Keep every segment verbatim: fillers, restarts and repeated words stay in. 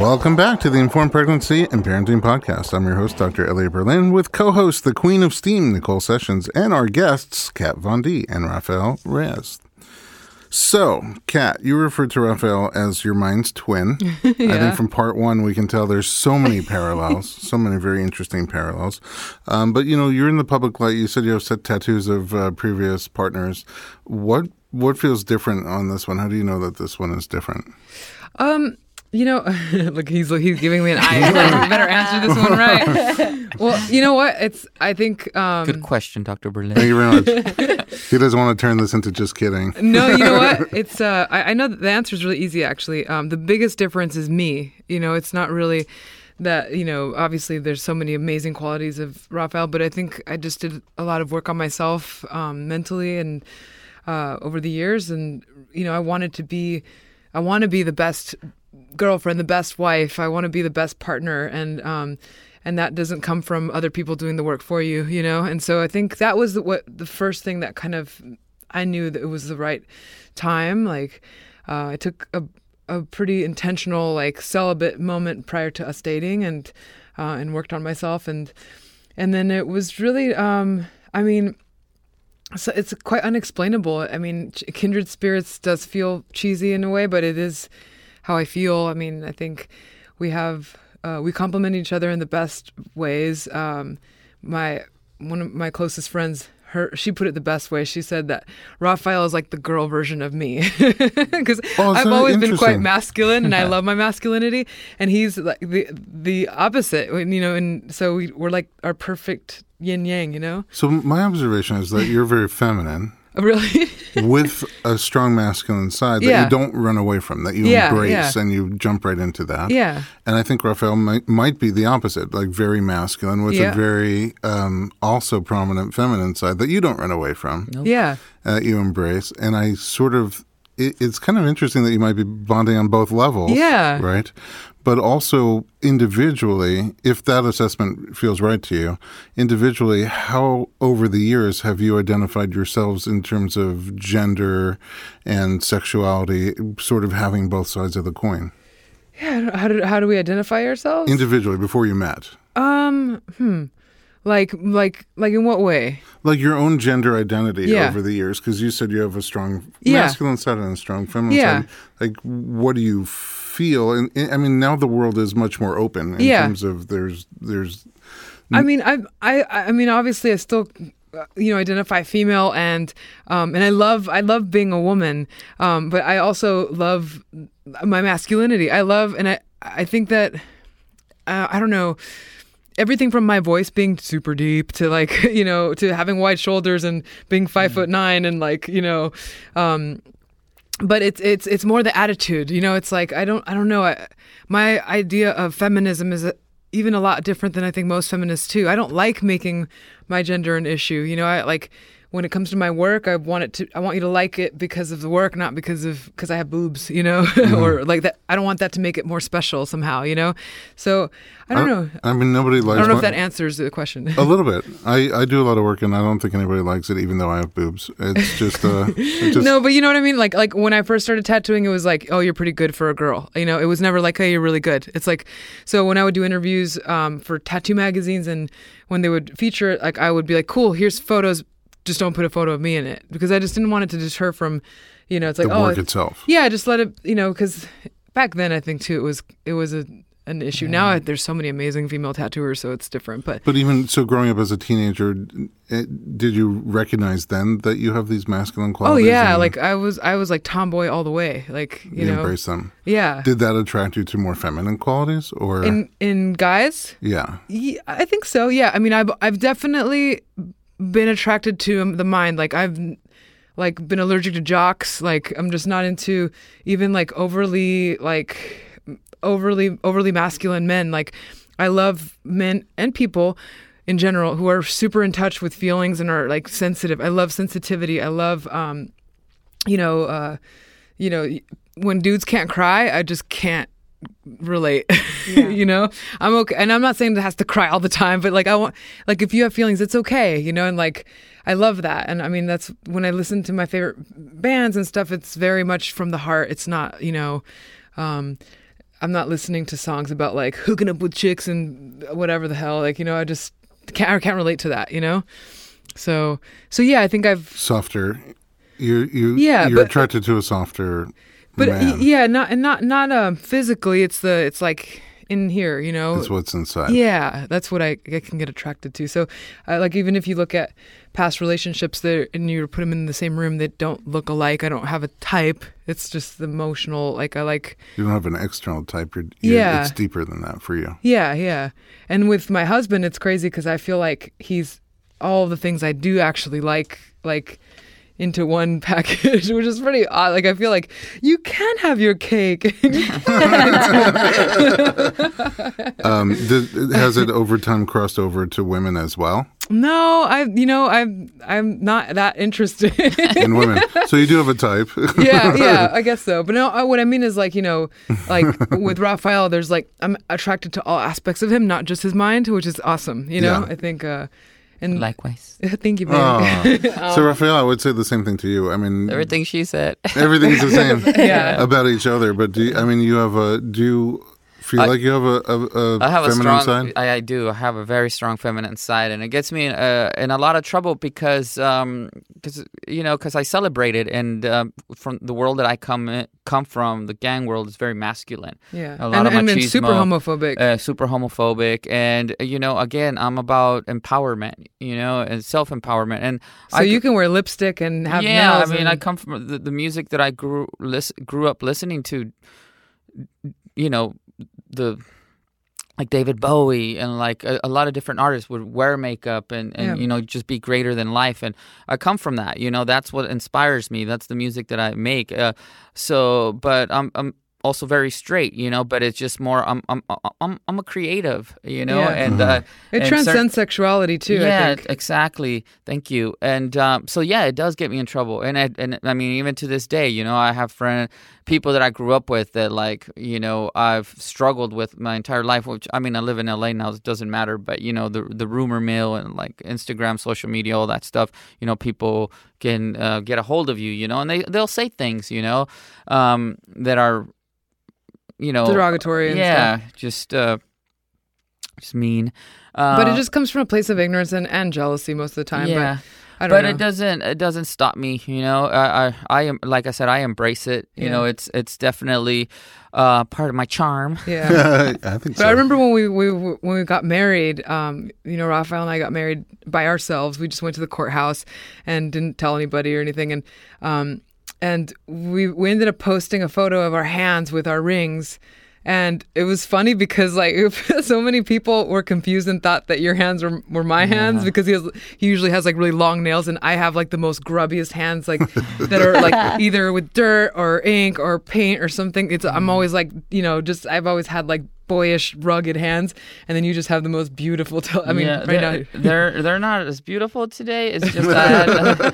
Welcome back to the Informed Pregnancy and Parenting Podcast. I'm your host, Doctor Elliot Berlin, with co-host, the Queen of Steam, Nicole Sessions, and our guests, Kat Von D and Rafael Reyes. So, Kat, you referred to Rafael as your mind's twin. Yeah. I think from part one, we can tell there's so many parallels, so many very interesting parallels. Um, but, you know, you're in the public light. You said you have set tattoos of uh, previous partners. What what feels different on this one? How do you know that this one is different? Um... You know, look, he's he's giving me an eye. Like, you better answer this one right. Well, you know what? It's, I think... Um, Good question, Doctor Berlin. Thank you very much. He doesn't want to turn this into just kidding. No, you know what? It's, uh, I, I know that the answer is really easy, actually. Um, the biggest difference is me. You know, it's not really that, you know, obviously there's so many amazing qualities of Rafael, but I think I just did a lot of work on myself um, mentally and uh, over the years. And, you know, I wanted to be, I want to be the best girlfriend, the best wife. I want to be the best partner, and um, and that doesn't come from other people doing the work for you, you know. And so I think that was the, what the first thing that kind of I knew that it was the right time. Like uh, I took a a pretty intentional like celibate moment prior to us dating, and uh, and worked on myself, and and then it was really, um, I mean. So it's quite unexplainable. I mean, Kindred Spirits does feel cheesy in a way, but it is how I feel. I mean, I think we have uh, we complement each other in the best ways. Um, my one of my closest friends, her she put it the best way. She said that Rafael is like the girl version of me, because oh, I've always been quite masculine, and I love my masculinity, and he's like the the opposite. You know, and so we, we're like our perfect yin yang. You know. So my observation is that you're very feminine. Really? With a strong masculine side that yeah. you don't run away from, that you yeah, embrace yeah. and you jump right into that. Yeah. And I think Rafael might, might be the opposite, like very masculine with yeah. a very um, also prominent feminine side that you don't run away from. Nope. Yeah. That you embrace. And I sort of, it, it's kind of interesting that you might be bonding on both levels. Yeah. Right? But also individually, if that assessment feels right to you, individually, how over the years have you identified yourselves in terms of gender and sexuality, sort of having both sides of the coin? Yeah, how do how do we identify ourselves? Individually, before you met. Um, hmm. Like, like, like in what way? Like your own gender identity yeah. over the years, because you said you have a strong yeah. masculine side and a strong feminine yeah. side. Like, what do you feel? And I mean, now the world is much more open in yeah. terms of there's there's. I mean, I I I mean, obviously, I still, you know, identify female, and um, and I love I love being a woman, um, but I also love my masculinity. I love, and I I think that uh, I don't know. Everything from my voice being super deep to like, you know, to having wide shoulders and being five mm. foot nine and like, you know, um, but it's it's it's more the attitude, you know. It's like I don't I don't know. I, my idea of feminism is a, even a lot different than I think most feminists too. I don't like making my gender an issue, you know. I like when it comes to my work, I want it to I want you to like it because of the work, not because of because I have boobs, you know, mm-hmm. or like that. I don't want that to make it more special somehow, you know. So I don't I, know. I mean, nobody likes. I don't know my, if that answers the question. A little bit. I, I do a lot of work, and I don't think anybody likes it, even though I have boobs. It's just, uh, it's just no, but you know what I mean. Like like when I first started tattooing, it was like, oh, you're pretty good for a girl. You know, it was never like, hey, you're really good. It's like, so when I would do interviews um, for tattoo magazines, and when they would feature it, like I would be like, cool, here's photos. Just don't put a photo of me in it, because I just didn't want it to deter from, you know, it's like the oh, work it, itself. Yeah, just let it, you know, because back then I think too it was it was a an issue. Yeah. Now I, there's so many amazing female tattooers, so it's different. But but even so, growing up as a teenager, it, did you recognize then that you have these masculine qualities? Oh yeah, like I was I was like tomboy all the way, like you, you know, embrace them. Yeah. Did that attract you to more feminine qualities, or in in guys? Yeah. Yeah, I think so. Yeah, I mean, I've I've definitely been attracted to the mind. Like I've like been allergic to jocks. Like I'm just not into even like overly like overly overly masculine men. Like I love men and people in general who are super in touch with feelings and are like sensitive. I love sensitivity. I love um you know uh you know when dudes can't cry, I just can't relate. Yeah. You know, I'm okay, and I'm not saying it has to cry all the time, but like I want, like if you have feelings, it's okay, you know. And like I love that, and I mean that's when I listen to my favorite bands and stuff. It's very much from the heart. It's not, you know, um, I'm not listening to songs about like hooking up with chicks and whatever the hell. Like, you know, I just can't, I can't relate to that, you know? So, so yeah, I think I've softer. You, you, yeah, you're but, attracted to a softer but man. yeah, not, and not, not, um, physically. It's the, it's like in here, you know? That's what's inside. Yeah. That's what I, I can get attracted to. So uh, like, even if you look at past relationships there and you put them in the same room that don't look alike, I don't have a type. It's just the emotional, like I like. You don't have an external type. You're, you're, yeah. It's deeper than that for you. Yeah. Yeah. And with my husband, it's crazy because I feel like he's all the things I do actually like, like into one package, which is pretty odd. Like, I feel like you can have your cake. um, th- has it over time crossed over to women as well? No, I, you know, I'm, I'm not that interested in women. So you do have a type. yeah, yeah, I guess so. But no, what I mean is like, you know, like with Raphael, there's like, I'm attracted to all aspects of him, not just his mind, which is awesome. You know, yeah. I think, uh, and likewise. Thank you, baby. Oh. um, so Raphael, I would say the same thing to you. I mean, everything she said. Everything's the same yeah. about each other. But do you, I mean, you have a, do you feel I, like you have a, a, a I have feminine a strong, side? I, I do. I have a very strong feminine side, and it gets me in, uh, in a lot of trouble because, um, cause, you know, because I celebrate it, and uh, from the world that I come in, come from, the gang world is very masculine. Yeah, a lot and, of and machismo, it's super homophobic. Uh, super homophobic, and you know, again, I'm about empowerment, you know, and self empowerment, and so I, you can wear lipstick and have yeah. nails I mean, and... I come from the, the music that I grew lis- grew up listening to, you know, the. Like David Bowie and like a, a lot of different artists would wear makeup and, and yeah. you know, just be greater than life. And I come from that, you know, that's what inspires me. That's the music that I make. Uh, so, but I'm, I'm also very straight, you know, but it's just more, I'm, I'm, I'm, I'm a creative, you know, yeah. and, mm-hmm. uh, it and transcends cer- sexuality too. Yeah, I think. exactly. Thank you. And, um, so yeah, it does get me in trouble. And I, and I mean, even to this day, you know, I have friends, people that I grew up with that like, you know, I've struggled with my entire life, which I mean, I live in L A now, it doesn't matter, but you know, the, the rumor mill and like Instagram, social media, all that stuff, you know, people can, uh, get a hold of you, you know, and they, they'll say things, you know, um, that are, you know, derogatory and yeah, stuff. just uh, just mean. Uh, but it just comes from a place of ignorance and, and jealousy most of the time. Yeah, but I don't but know. it doesn't it doesn't stop me. You know, I I, I am like I said, I embrace it. You yeah. know, it's it's definitely uh, part of my charm. Yeah, I think but so. I remember when we, we when we got married. Um, you know, Raphael and I got married by ourselves. We just went to the courthouse and didn't tell anybody or anything. And um. And we we ended up posting a photo of our hands with our rings. And it was funny because like so many people were confused and thought that your hands were, were my hands yeah. because he has, he usually has like really long nails and I have like the most grubbiest hands like that are like either with dirt or ink or paint or something. It's I'm always like, you know, just I've always had like boyish, rugged hands, and then you just have the most beautiful. T- I mean, yeah, right they're, now they're they're not as beautiful today. It's just I, had,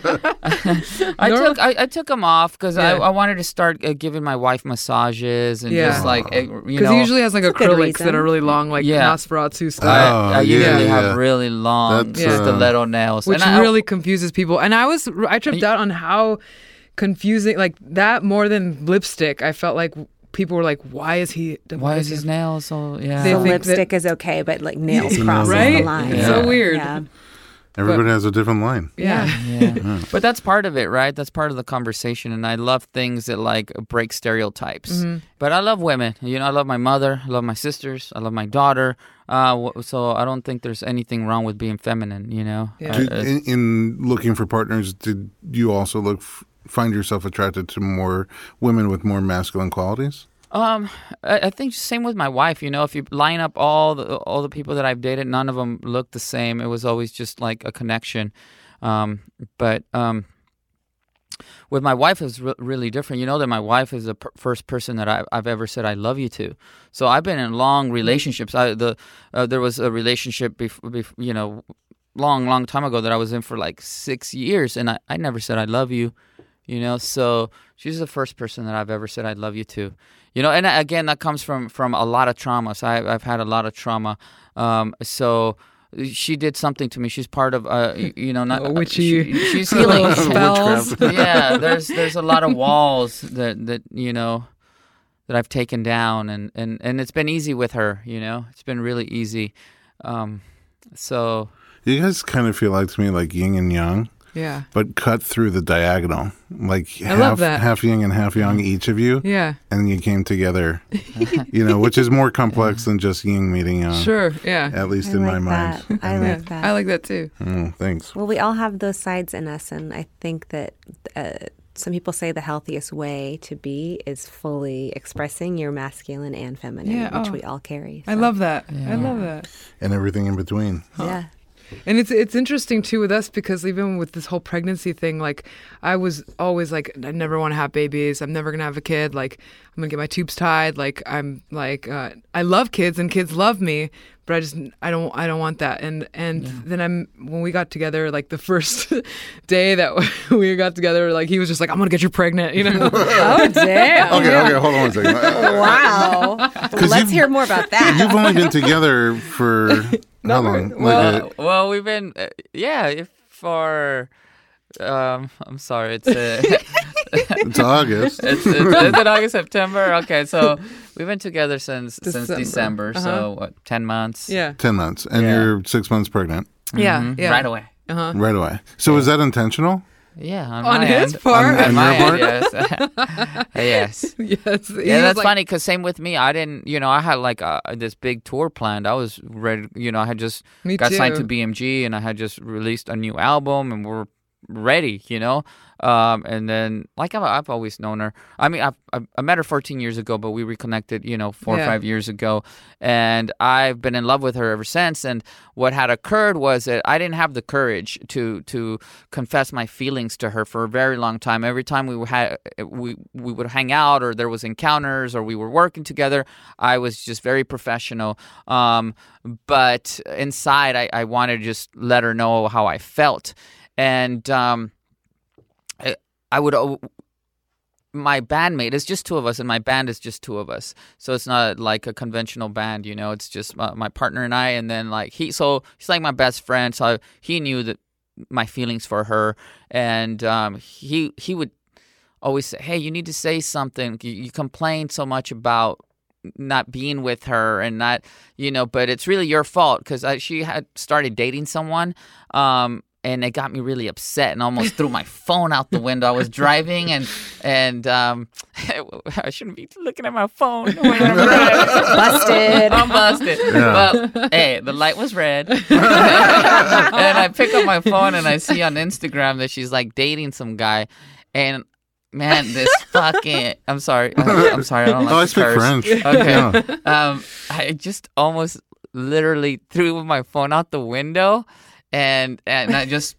uh, I took I, I took them off because yeah. I, I wanted to start uh, giving my wife massages and yeah. just like uh, you know, because he usually has like That's acrylics that are really long, like yeah. Nosferatu stuff. I, Oh, I yeah, usually yeah. have really long That's, yeah. uh, stiletto nails, which and I, really confuses people. And I was I tripped out on how confusing like that more than lipstick. I felt like. People were like, "Why is he? Why is his nails so?" Yeah, They so think lipstick that, is okay, but like nails cross right? the line. It's so weird. Yeah. Everybody has a different line. Yeah. Yeah. yeah. But that's part of it, right? That's part of the conversation. And I love things that like break stereotypes. Mm-hmm. But I love women. You know, I love my mother. I love my sisters. I love my daughter. Uh, so I don't think there's anything wrong with being feminine, you know? Yeah. Did, in, in looking for partners, did you also look f- find yourself attracted to more women with more masculine qualities? Um, I, I think same with my wife. You know, if you line up all the all the people that I've dated, none of them looked the same. It was always just like a connection. Um, but um, with my wife, it was re- really different. You know that my wife is the per- first person that I, I've ever said I love you to. So I've been in long relationships. I the uh, there was a relationship before, bef- you know, long long time ago that I was in for like six years, and I, I never said I love you. You know, so she's the first person that I've ever said I love you to. You know, and again, that comes from, from a lot of trauma. So I, I've had a lot of trauma. Um, so she did something to me. She's part of, uh, you know, not oh, witchy she, she's healing spells. Yeah, there's there's a lot of walls that that you know that I've taken down, and, and, and it's been easy with her. You know, it's been really easy. Um, so you guys kind of feel like to me like yin and yang. Yeah. But cut through the diagonal. Like I half love that. half yin and half yang, each of you. Yeah. And you came together, you know, which is more complex than just yin meeting yang. Sure. Yeah. At least I in like my mind. that. I Yeah. like that. I like that too. Oh, thanks. Well, we all have those sides in us, and I think that uh, some people say the healthiest way to be is fully expressing your masculine and feminine, Yeah, which oh. we all carry. I so, love that. I Yeah. love that. And everything in between. Yeah. And it's it's interesting too with us because even with this whole pregnancy thing, like I was always like, I never want to have babies. I'm never gonna have a kid. Like I'm gonna get my tubes tied. Like I'm like uh, I love kids and kids love me, but I just I don't I don't want that. And and Yeah. then I'm when we got together, like the first day that we got together, like he was just like, I'm gonna get you pregnant, you know? Oh, damn. Okay, okay, hold on one second. Wow. Let's you've- hear more about that. You've only been together for how long? Like well, a- well, we've been uh, yeah if for um I'm sorry it's uh, it's August. it's, it's, it's in August, September. Okay, so we've been together since since December. December. Uh-huh. So what, ten months? Yeah. ten months. And Yeah. you're six months pregnant Yeah. Mhm. Yeah. Right away. Uh-huh. right away. So is that intentional? Yeah, on, On my his end. part? On- On on my your end, yes. yes. Yes. He Yeah, was that's like- funny because same with me. I didn't, you know, I had like uh this big tour planned. I was ready, you know, I had just Me got signed too. to B M G and I had just released a new album and we're ready, you know. Um, and then like I've, I've always known her. I mean, I've, I've, I met her fourteen years ago, but we reconnected, you know, four Yeah. or five years ago. And I've been in love with her ever since. And what had occurred was that I didn't have the courage to to confess my feelings to her for a very long time. Every time we had we we would hang out or there was encounters or we were working together, I was just very professional. Um, but inside, I, I wanted to just let her know how I felt. And um, I, I would, uh, my bandmate, it's just two of us, and my band is just two of us. So it's not like a conventional band, you know, it's just my, my partner and I. And then like he, so he's like my best friend. So I, he knew that my feelings for her. And um, he, he would always say, hey, you need to say something. You, you complain so much about not being with her and not, you know, but it's really your fault because she had started dating someone. Um, And it got me really upset and almost threw my phone out the window. I was driving and and um, I shouldn't be looking at my phone. Busted. I'm busted. Yeah. Well, hey, the light was red. And I pick up my phone and I see on Instagram that she's like dating some guy. And man, this fucking I'm sorry. I'm sorry. I don't like Oh, I to speak curse. French. Okay. Yeah. Um, I just almost literally threw my phone out the window. And and I just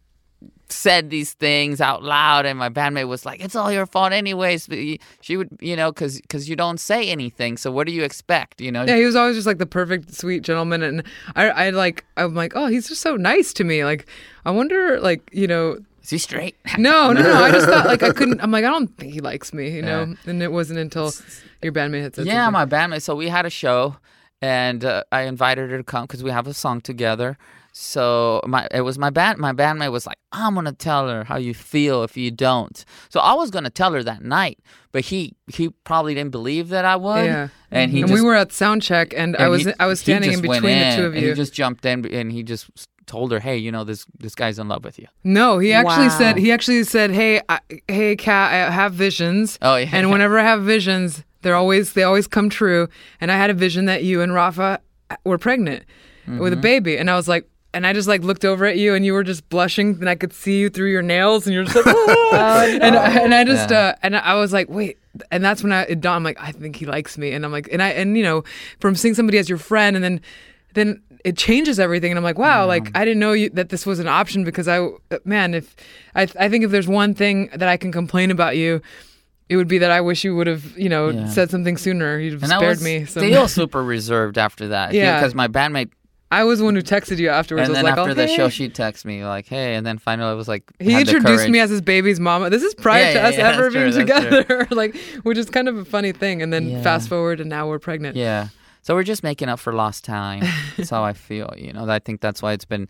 said these things out loud, and my bandmate was like, "It's all your fault, anyways." But he- she would, you know, because because you don't say anything. So what do you expect, you know? Yeah, he was always just like the perfect, sweet gentleman, and I, I like, I'm like, oh, he's just so nice to me. Like, I wonder, like, you know, Is he straight? no, no, no. I just thought, like, I couldn't. I'm like, I don't think he likes me, you know. Yeah. And it wasn't until your bandmate had said, Yeah, something. my bandmate. So we had a show, and uh, I invited her to come because we have a song together. So my it was my band. My bandmate was like, "I'm gonna tell her how you feel if you don't." So I was gonna tell her that night, but he he probably didn't believe that I would. Yeah. And he and just, we were at sound check, and, I and was he- I was he standing in just went between the in, two of and you. he just jumped in and he just told her, "Hey, you know this this guy's in love with you." No, he actually Wow. said he actually said, "Hey, I, hey, Kat, I have visions." Oh, yeah. And whenever I have visions, they're always they always come true. And I had a vision that you and Rafa were pregnant with a baby, and I was like, and I just like looked over at you, and you were just blushing, and I could see you through your nails, and you're just like, oh, and and I just Yeah. uh, and I was like, wait. And that's when I it dawned. I'm like, I think he likes me, and I'm like, and I and you know, from seeing somebody as your friend, and then then it changes everything, and I'm like, wow, like I didn't know you, that this was an option because I, man, if I I think if there's one thing that I can complain about you, it would be that I wish you would have, you know, Yeah. said something sooner. You'd have And I spared was me. Some... still super reserved after that. Yeah. Because my bandmate, I was the one who texted you afterwards. and I was then like, after oh, the hey. show, she texted me like, "Hey," and then finally I was like, He had the introduced me courage. as his baby's mama. This is prior Yeah, to yeah, us yeah, ever that's being true, that's together, like, which is kind of a funny thing. And then Yeah. fast forward, and now we're pregnant. Yeah. So we're just making up for lost time. That's how I feel. You know, I think that's why it's been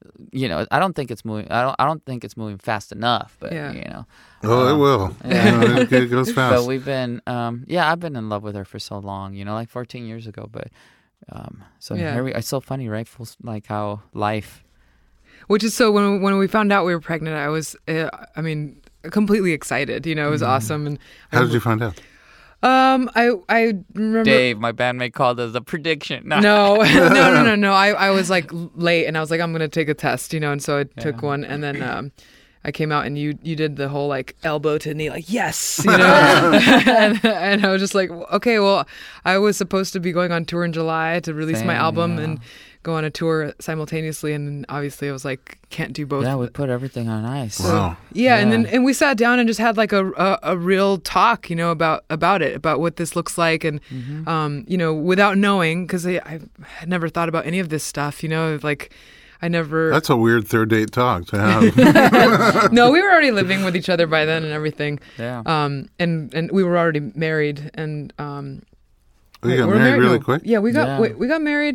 you know, I don't think it's moving. I don't. I don't think it's moving fast enough. But Yeah. you know, Oh, it um, will. yeah. You know, it, it goes fast. But we've been, um, yeah, I've been in love with her for so long. You know, like fourteen years ago. But um, so Yeah. here we. It's so funny, right? Full, like how life. Which is so when when we found out we were pregnant, I was, uh, I mean, completely excited. You know, it was awesome. And How I, did you find out? Um, I I remember. Dave, my bandmate, called us a prediction. No. No, no, no, no, no. I, I was like late, and I was like, I'm gonna take a test, you know, and so I took Yeah. one, and then um, I came out, and you you did the whole like elbow to knee, like yes, you know, and, and I was just like, okay, well, I was supposed to be going on tour in July to release my Same, album yeah. and go on a tour simultaneously, and then obviously I was like, can't do both. Yeah, we put everything on ice. Wow. Yeah, and then Yeah. and we sat down and just had like a, a a real talk, you know, about about it, about what this looks like, and Mm-hmm. um, you know, without knowing, because I, I had never thought about any of this stuff, you know, like I never. That's a weird third date talk to have. No, we were already living with each other by then and everything. Yeah. Um, and and we were already married, and um, we wait, got we're married really No. quick. Yeah, we got Yeah. wait, we got married.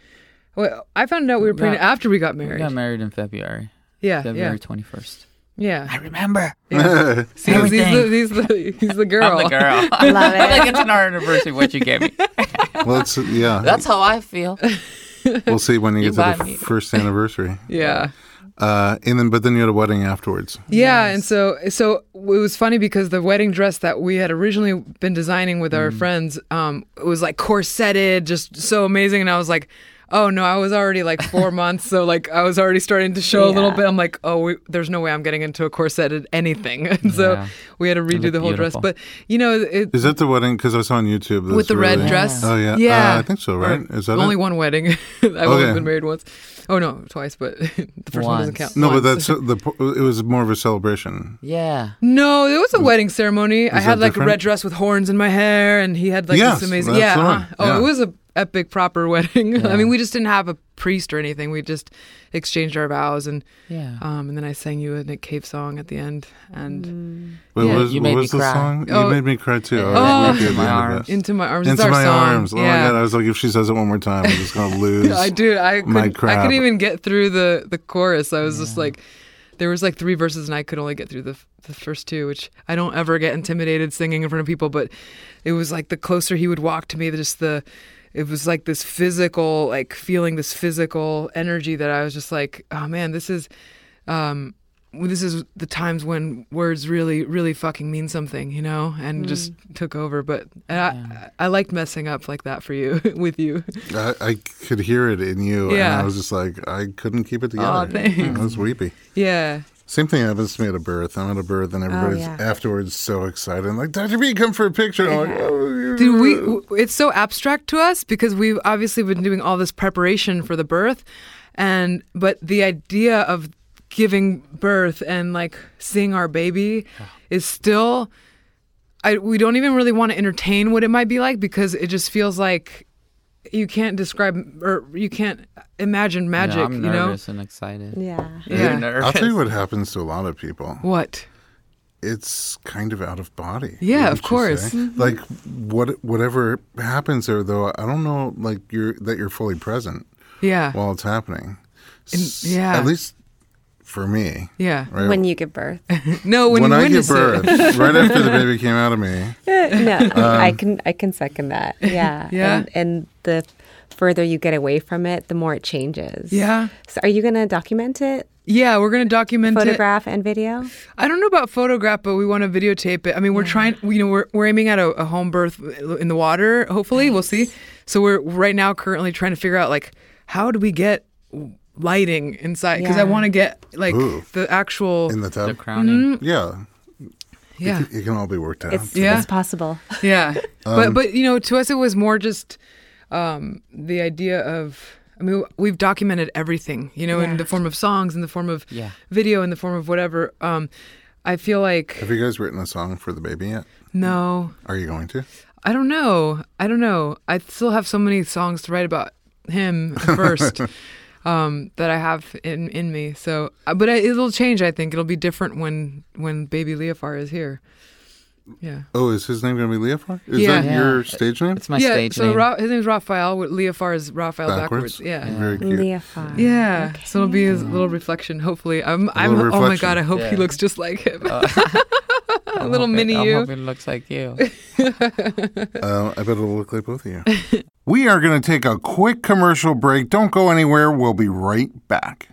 Well, I found out we were We pregnant got- after we got We married. got married in February. yeah, February twenty-first. yeah, I remember. yeah. See, he's, he's the he's the he's the girl. I'm the girl. I love I'm like, it. it's an anniversary. What you gave me. Well, it's, yeah. That's how I feel. We'll see when you You get to buy the me. f- first anniversary. Yeah. Uh, and then, but then you had a wedding afterwards. Yeah, Yes. and so so it was funny because the wedding dress that we had originally been designing with our friends, um, it was like corseted, just so amazing, and I was like, oh no, I was already like four months, so like I was already starting to show a little Yeah. bit. I'm like, oh, we, there's no way I'm getting into a corseted anything, and so Yeah. we had to redo looked the whole beautiful. dress. But you know, it, Is that the wedding? Because I saw on YouTube. with that's the red really- dress. Oh, yeah. yeah, Uh, I think so, right? Or Is that only it? one wedding? I've only Okay. been married once. Oh no, twice, but the first one doesn't Once. count. No, but Once. that's the. It was more of a celebration. Yeah. No, it was a wedding ceremony. I Is had that like different? a red dress with horns in my hair, and he had like Yes, this amazing. that's Yeah. the one. uh-huh. Oh, Yeah. it was a epic proper wedding. I Yeah. mean, we just didn't have a priest or anything. We just exchanged our vows, and Yeah. um, and then I sang you a Nick Cave song at the end, and Wait, Yeah. what was, You what made me was the cry. song? Oh. You made me cry too. I was Oh. with you at the Into end my of arms. that. Into My Arms. Into is our my song. arms. Oh yeah. my god! I was like, if she says it one more time, I'm just gonna lose. I do. I my couldn't. I crap. couldn't even get through the the chorus. I was just like, there was like three verses, and I could only get through the the first two, which I don't ever get intimidated singing in front of people. But it was like the closer he would walk to me, just the. It was like this physical, like feeling this physical energy that I was just like, oh man, this is, um, this is the times when words really, really fucking mean something, you know, and just took over. But and I, I liked messing up like that for you, with you. I, I could hear it in you, and Yeah. I was just like, I couldn't keep it together. Aw, thanks. I was weepy. Yeah. Same thing happens to me at a birth. I'm at a birth, and everybody's yeah. afterwards so excited. I'm like, Doctor B, come for a picture. I'm like, oh, Dude, we w- it's so abstract to us because we've obviously been doing all this preparation for the birth, and but the idea of giving birth and like seeing our baby is still, I we don't even really want to entertain what it might be like because it just feels like you can't describe or you can't imagine magic. Yeah, I'm you know nervous and excited. Yeah. Yeah. You're nervous. I'll tell you what happens to a lot of people. what? It's kind of out of body. Yeah, wouldn't of you course. say? Like what, whatever happens there, though, I don't know. Like you're that you're fully present Yeah, while it's happening. And- S- yeah. At least for me. yeah. Right? When you give birth. No, when, when you I give witness it. birth, right after the baby came out of me, no, I can I can second that. Yeah. Yeah. And, and the further you get away from it, the more it changes. Yeah, So are you going to document it? yeah. We're gonna document it. Photograph and video? I don't know about photograph, but we want to videotape it. I mean, we're trying. You know, we're we're aiming at a, a home birth in the water. Hopefully, we'll see. So we're right now currently trying to figure out like how do we get lighting inside because I Yeah. want to get like Ooh. the actual in the tub. The crowning. Yeah. yeah It, can- it can all be worked out. It's, Yeah. it's possible. yeah. but but you know, to us it was more just um, the idea of. I mean, we've documented everything, you know, in Yeah. the form of songs, in the form of Yeah. video, in the form of whatever. Um, I feel like Have you guys written a song for the baby yet? no. Are you going to? I don't know. I don't know. I still have so many songs to write about him first um, that I have in in me. So, uh, but I, it'll change. I think it'll be different when when baby Leofar is here. Yeah. Oh, is his name going to be Leofar? Is Yeah. that Yeah. your stage name? It's my yeah, stage so name. Ra- his name's Raphael. Leofar is Raphael Backwards? backwards. Yeah. Yeah. Very cute. Leofar. Yeah, Okay. so it'll be his little reflection. Hopefully, I'm. A I'm. little Oh my reflection. God! I hope he Yeah. looks just like him. Uh, A I'm little hoping- mini I'm you. hoping it looks like you. Uh, I bet it'll look like both of you. We are going to take a quick commercial break. Don't go anywhere. We'll be right back.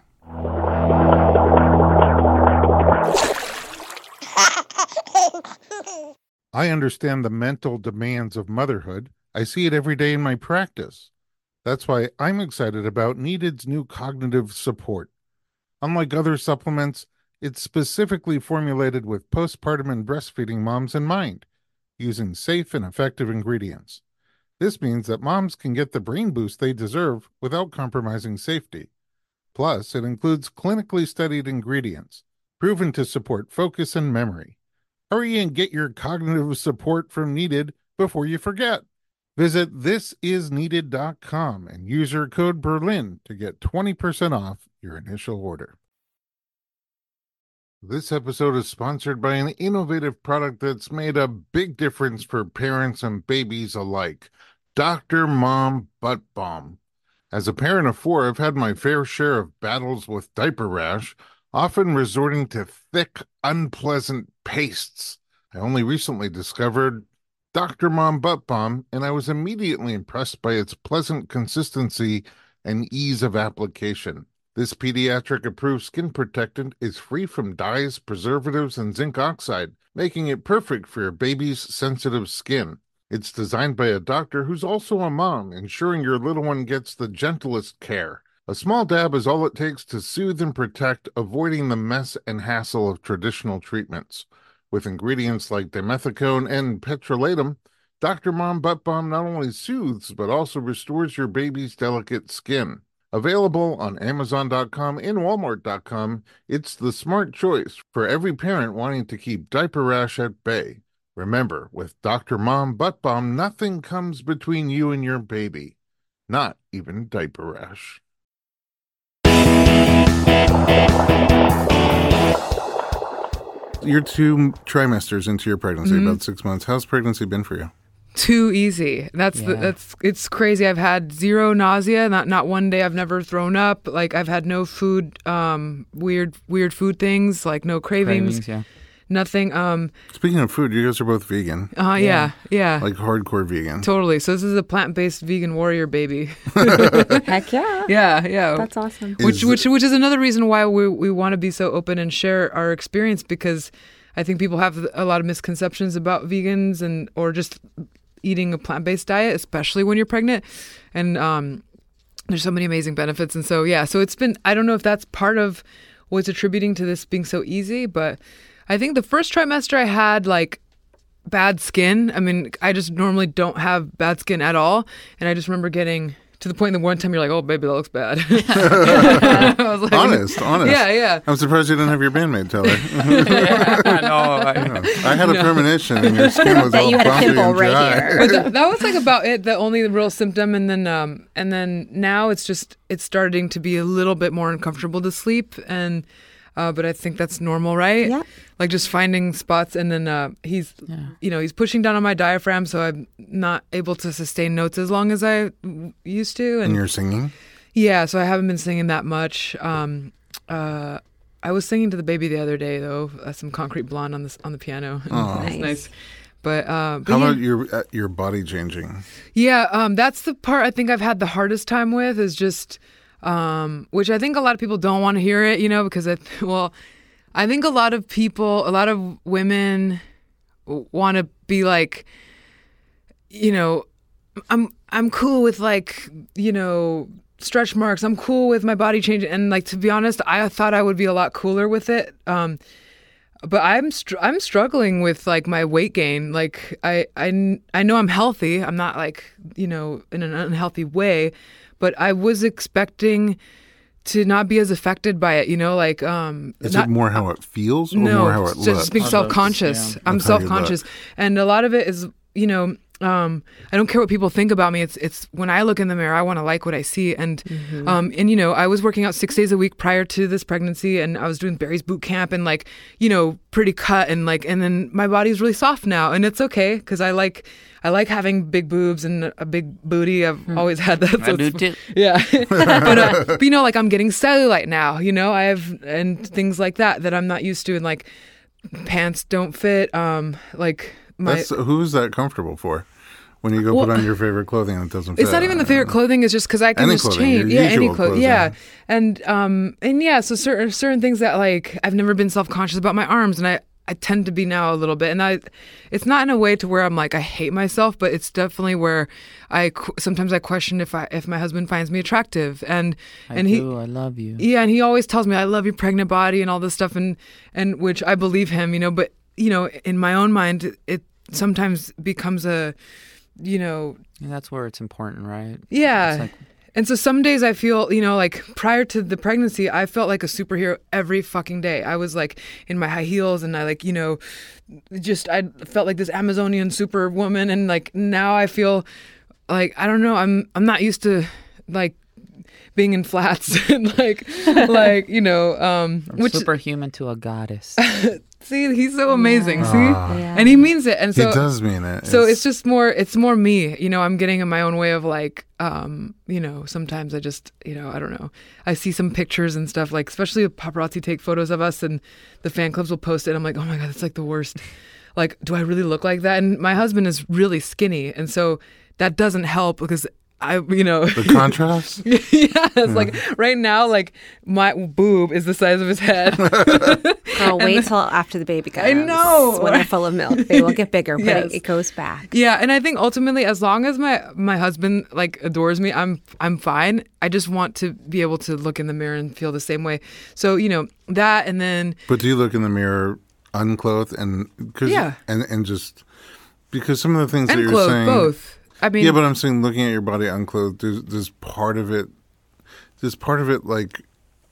I understand the mental demands of motherhood. I see it every day in my practice. That's why I'm excited about Needed's new cognitive support. Unlike other supplements, it's specifically formulated with postpartum and breastfeeding moms in mind, using safe and effective ingredients. This means that moms can get the brain boost they deserve without compromising safety. Plus, it includes clinically studied ingredients, proven to support focus and memory. Hurry and get your cognitive support from Needed before you forget. Visit this is needed dot com and use your code Berlin to get twenty percent off your initial order. This episode is sponsored by an innovative product that's made a big difference for parents and babies alike, Doctor Mom Butt Balm. As a parent of four, I've had my fair share of battles with diaper rash, often resorting to thick, unpleasant pastes. I only recently discovered Doctor Mom Butt Balm, and I was immediately impressed by its pleasant consistency and ease of application. This pediatric-approved skin protectant is free from dyes, preservatives, and zinc oxide, making it perfect for your baby's sensitive skin. It's designed by a doctor who's also a mom, ensuring your little one gets the gentlest care. A small dab is all it takes to soothe and protect, avoiding the mess and hassle of traditional treatments. With ingredients like dimethicone and petrolatum, Doctor Mom Butt Balm not only soothes, but also restores your baby's delicate skin. Available on Amazon dot com and Walmart dot com, it's the smart choice for every parent wanting to keep diaper rash at bay. Remember, with Doctor Mom Butt Balm, nothing comes between you and your baby. Not even diaper rash. You're two trimesters into your pregnancy, Mm-hmm. about six months. How's pregnancy been for you? Too easy. That's the, Yeah. that's it's crazy. I've had zero nausea. Not not one day. I've never thrown up. Like I've had no food. Um, weird weird food things. Like no cravings. Cravings, yeah. Nothing. Um. Speaking of food, you guys are both vegan, Uh. Yeah. Yeah. like hardcore vegan. Totally. So this is a plant-based vegan warrior baby. Heck yeah. yeah. Yeah. That's awesome. Is- which which which is another reason why we we want to be so open and share our experience, because I think people have a lot of misconceptions about vegans and or just eating a plant-based diet, especially when you're pregnant, and um, there's so many amazing benefits. And so yeah, so it's been, I don't know if that's part of what's attributing to this being so easy, but I think the first trimester I had like bad skin. I mean, I just normally don't have bad skin at all, and I just remember getting to the point that one time you're like, oh, baby, that looks bad. I was like, honest, honest. Yeah, yeah. I'm surprised you didn't have your bandmate tell her. I know. I, I had a premonition and your skin was That all you had a bumpy pimple and right dry. here. But that, that was like about it, the only real symptom. And then, um, and then now it's just, it's starting to be a little bit more uncomfortable to sleep. And, uh, but I think that's normal, right? Yeah. Like just finding spots. And then, uh, he's, Yeah. you know, he's pushing down on my diaphragm. So I'm not able to sustain notes as long as I w- used to. And you're singing? Yeah, so I haven't been singing that much. Um, uh, I was singing to the baby the other day, though, uh, some Concrete Blonde on the on the piano. Oh. It's Nice. nice. But, uh, but How yeah, about your uh, your body changing? yeah, um, that's the part I think I've had the hardest time with, is just, um, which I think a lot of people don't want to hear it, you know, because I, well, I think a lot of people, a lot of women want to be like, you know, I'm I'm cool with like, you know, stretch marks. I'm cool with my body changing. And like, to be honest, I thought I would be a lot cooler with it. Um, but I'm str- I'm struggling with like my weight gain. Like I, I, I know I'm healthy. I'm not like, you know, in an unhealthy way, but I was expecting to not be as affected by it, you know, like, um, Is not, it more how it feels or no, more how it just looks? being How it looks, self-conscious. yeah. I'm That's how you look. self-conscious. And a lot of it is, you know, um, I don't care what people think about me. It's it's when I look in the mirror, I want to like what I see. And mm-hmm. um, and you know, I was working out six days a week prior to this pregnancy, and I was doing Barry's boot camp and like you know pretty cut and like and then my body's really soft now, and it's okay because I like I like having big boobs and a big booty. I've mm. always had that. So I do too. Yeah, but, uh, but you know, like I'm getting cellulite now. You know, I have and things like that that I'm not used to, and like pants don't fit. Um, like. My, That's, who's that comfortable for? When you go well, put on your favorite clothing and it doesn't fit. It's not even the favorite clothing. It's just because I can any just clothing, change. Your yeah, any clothing. clothing. Yeah, and um, and yeah. So certain certain things that like I've never been self conscious about my arms, and I I tend to be now a little bit. And I, it's not in a way to where I'm like I hate myself, but it's definitely where I sometimes I question if I if my husband finds me attractive, and I and do, he I love you. Yeah, and he always tells me I love your pregnant body and all this stuff, and and which I believe him, you know. But you know, in my own mind, it. sometimes becomes a, you know... Yeah, that's where it's important, right? Yeah. Like... And so some days I feel, you know, like prior to the pregnancy, I felt like a superhero every fucking day. I was like in my high heels and I like, you know, just, I felt like this Amazonian superwoman. And like now I feel like, I don't know, I'm I'm not used to like being in flats and like, like, you know, um... From which, superhuman to a goddess. See, he's so amazing. Yeah. See, Yeah. and he means it. And so he does mean it. So it's, it's just more. It's more me. You know, I'm getting in my own way of like, um, you know, sometimes I just, you know, I don't know. I see some pictures and stuff like, especially if paparazzi take photos of us and the fan clubs will post it. I'm like, oh my god, it's like the worst. Like, do I really look like that? And my husband is really skinny, and so that doesn't help because. I, you know, the contrast. Yes, yeah. Like right now, like my boob is the size of his head. Girl, wait the, till after the baby comes. I know when they're full of milk, they will get bigger, but yes. it, it goes back. Yeah, and I think ultimately, as long as my my husband like adores me, I'm I'm fine. I just want to be able to look in the mirror and feel the same way. So you know that, and then. But do you look in the mirror unclothed and cause, yeah, and and just because some of the things and that you're clothed, saying, both. I mean, yeah, but I'm saying looking at your body unclothed, does, does part of it, does part of it like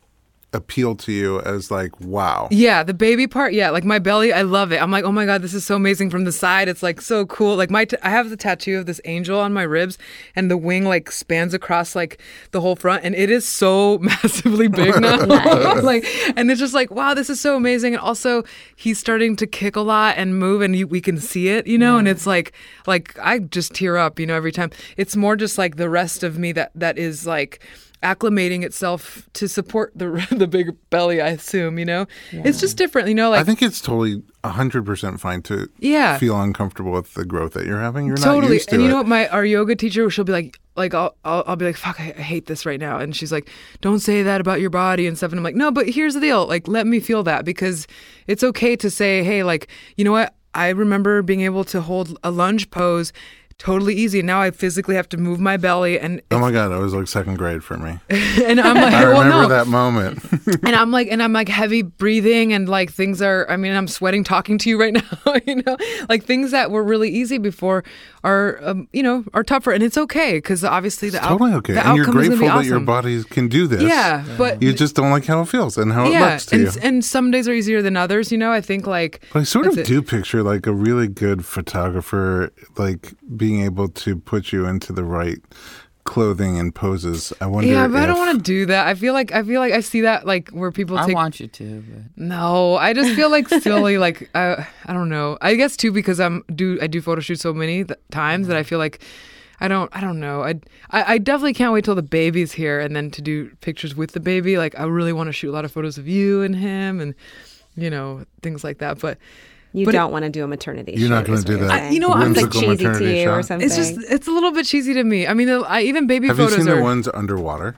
appeal to you as like, wow? Yeah, the baby part, yeah, like my belly, I love it. I'm like, oh my god, this is so amazing from the side. It's like so cool. Like my, t- I have the tattoo of this angel on my ribs, and the wing like spans across like the whole front, and it is so massively big now. Nice. Like, and it's just like, wow, this is so amazing. And also, he's starting to kick a lot and move, and you, we can see it, you know. Yeah. And it's like, like I just tear up, you know, every time. It's more just like the rest of me that that is like. acclimating itself to support the the big belly, I assume, you know? Yeah. It's just different, you know? Like I think it's totally one hundred percent fine to yeah. feel uncomfortable with the growth that you're having. You're totally. not used to and you it. know what? My our yoga teacher, she'll be like, like I'll, I'll, I'll be like, fuck, I, I hate this right now. And she's like, don't say that about your body and stuff. And I'm like, no, but here's the deal. Like, let me feel that because it's okay to say, hey, like, you know what? I remember being able to hold a lunge pose totally easy. Now I physically have to move my belly, and oh my god, that was like second grade for me. And I'm like, I well, remember no. that moment. and I'm like, and I'm like heavy breathing, and like things are. I mean, I'm sweating talking to you right now. You know, like things that were really easy before are, um, you know, are tougher, and it's okay because obviously the it's totally okay, the and you're outcome is grateful gonna be that your awesome. body can do this. Yeah, but you just don't like how it feels and how yeah, it looks to and, you. and some days are easier than others. You know, I think like. But I sort of it. do picture like a really good photographer, like being able to put you into the right clothing and poses. I wonder. Yeah, but if... I don't want to do that. I feel like I feel like I see that like where people I take. I want you to. But... No, I just feel like silly. Like I, I don't know. I guess too because I'm do I do photo shoots so many th- times that I feel like I don't. I don't know. I, I I definitely can't wait till the baby's here and then to do pictures with the baby. Like I really want to shoot a lot of photos of you and him and you know things like that. But. You but don't it, want to do a maternity You're shoot. not going to do that. I, you know, I'm like like cheesy to you shot. or something. It's just, it's a little bit cheesy to me. I mean, I, even baby Have photos you seen are. the ones underwater?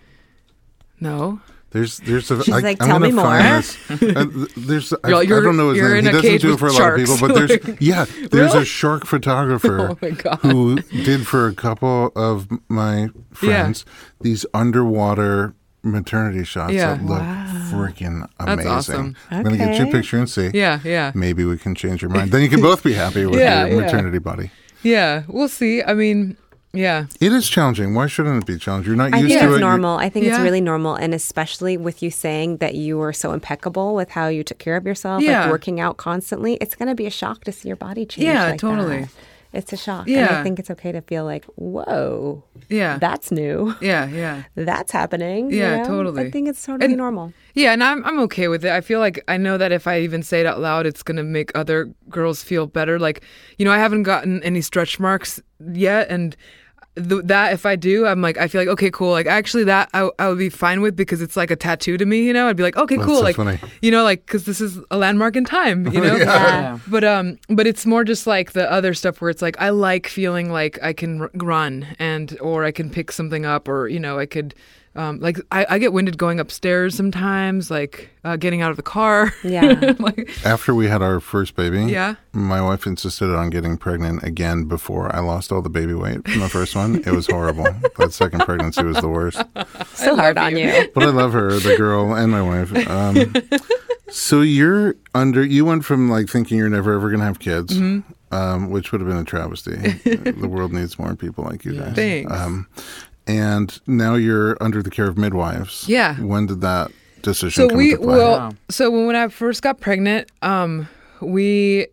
No. There's, there's a. She's I, like, I'm tell gonna me find more. This. Uh, there's, I, You're, I don't know his you're name. in He a doesn't cage do it for a with lot of sharks. people, but there's, Like, yeah, there's really? a shark photographer Oh my God. who did for a couple of my friends yeah. these underwater maternity shots yeah. that look wow. freaking That's amazing. awesome. I'm going to get you a picture and see. Yeah, yeah. Maybe we can change your mind. Then you can both be happy with yeah, your yeah. maternity body. Yeah, we'll see. I mean, yeah. It is challenging. Why shouldn't it be challenging? You're not I used think to it's it. normal. I think yeah. it's really normal. And especially with you saying that you were so impeccable with how you took care of yourself, yeah. like working out constantly, it's going to be a shock to see your body change Yeah, like totally. that. It's a shock. Yeah. And I think it's okay to feel like, whoa, Yeah. that's new. Yeah, yeah. That's happening. you Yeah, know? totally. I think it's totally And- normal. Yeah, and I'm I'm okay with it. I feel like I know that if I even say it out loud, it's gonna make other girls feel better. Like, you know, I haven't gotten any stretch marks yet, and th- that if I do, I'm like, I feel like, okay, cool. Like, actually, that I, I would be fine with because it's like a tattoo to me. You know, I'd be like, okay, That's cool. so like, funny. you know, like because this is a landmark in time. You know. Yeah. But um, but it's more just like the other stuff where it's like I like feeling like I can r- run and or I can pick something up or you know I could. Um, like I, I get winded going upstairs sometimes, like uh, getting out of the car. Yeah. like, After we had our first baby, yeah. my wife insisted on getting pregnant again before I lost all the baby weight from the first one. It was horrible. That second pregnancy was the worst. Still hard on you. But I love her, the girl, and my wife. Um, so you're under, you went from like thinking you're never ever going to have kids, Mm-hmm. um, which would have been a travesty. The world needs more people like you guys. Thanks. Um, and now you're under the care of midwives. Yeah. When did that decision So come we into play? well, Wow. so when I first got pregnant, um, we,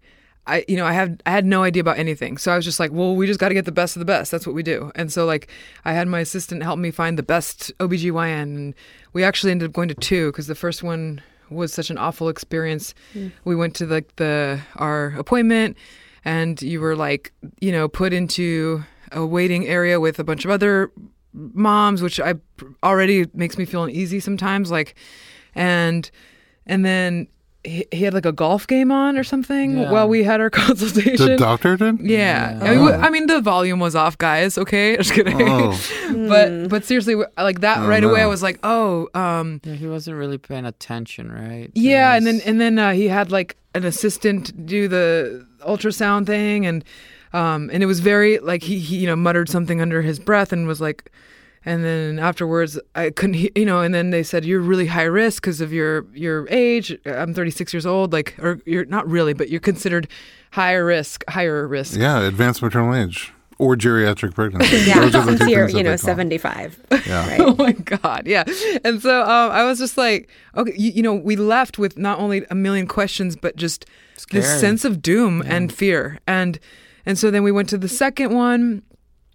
I you know I had I had no idea about anything. So I was just like, well, we just got to get the best of the best. That's what we do. And so like I had my assistant help me find the best O B G Y N, and we actually ended up going to two because the first one was such an awful experience. We went to like the our appointment, and you were like you know put into a waiting area with a bunch of other moms, which I already makes me feel uneasy sometimes. Like, and and then he, he had like a golf game on or something Yeah. while we had our consultation. The doctor did? Yeah, Yeah. I, mean, Oh. w- I mean the volume was off, guys. Okay, just kidding. Oh. but but seriously, w- like that Oh, right away, no. I was like, oh, um, Yeah, he wasn't really paying attention, right? to yeah, and then this. and then uh, he had like an assistant do the ultrasound thing, and um, and it was very like he, he you know muttered something under his breath and was like, and then afterwards I couldn't he- you know, and then they said you're really high risk because of your your age. I'm thirty-six years old, like or you're not really, but you're considered higher risk, higher risk. Yeah, advanced maternal age or geriatric pregnancy. Yeah, Those are the since two you're, things that you know, they call. seventy-five. Yeah. Right? Oh my God, yeah. And so um, I was just like, okay, you, you know, we left with not only a million questions, but just this Scary. sense of doom and fear. And and so then we went to the second one,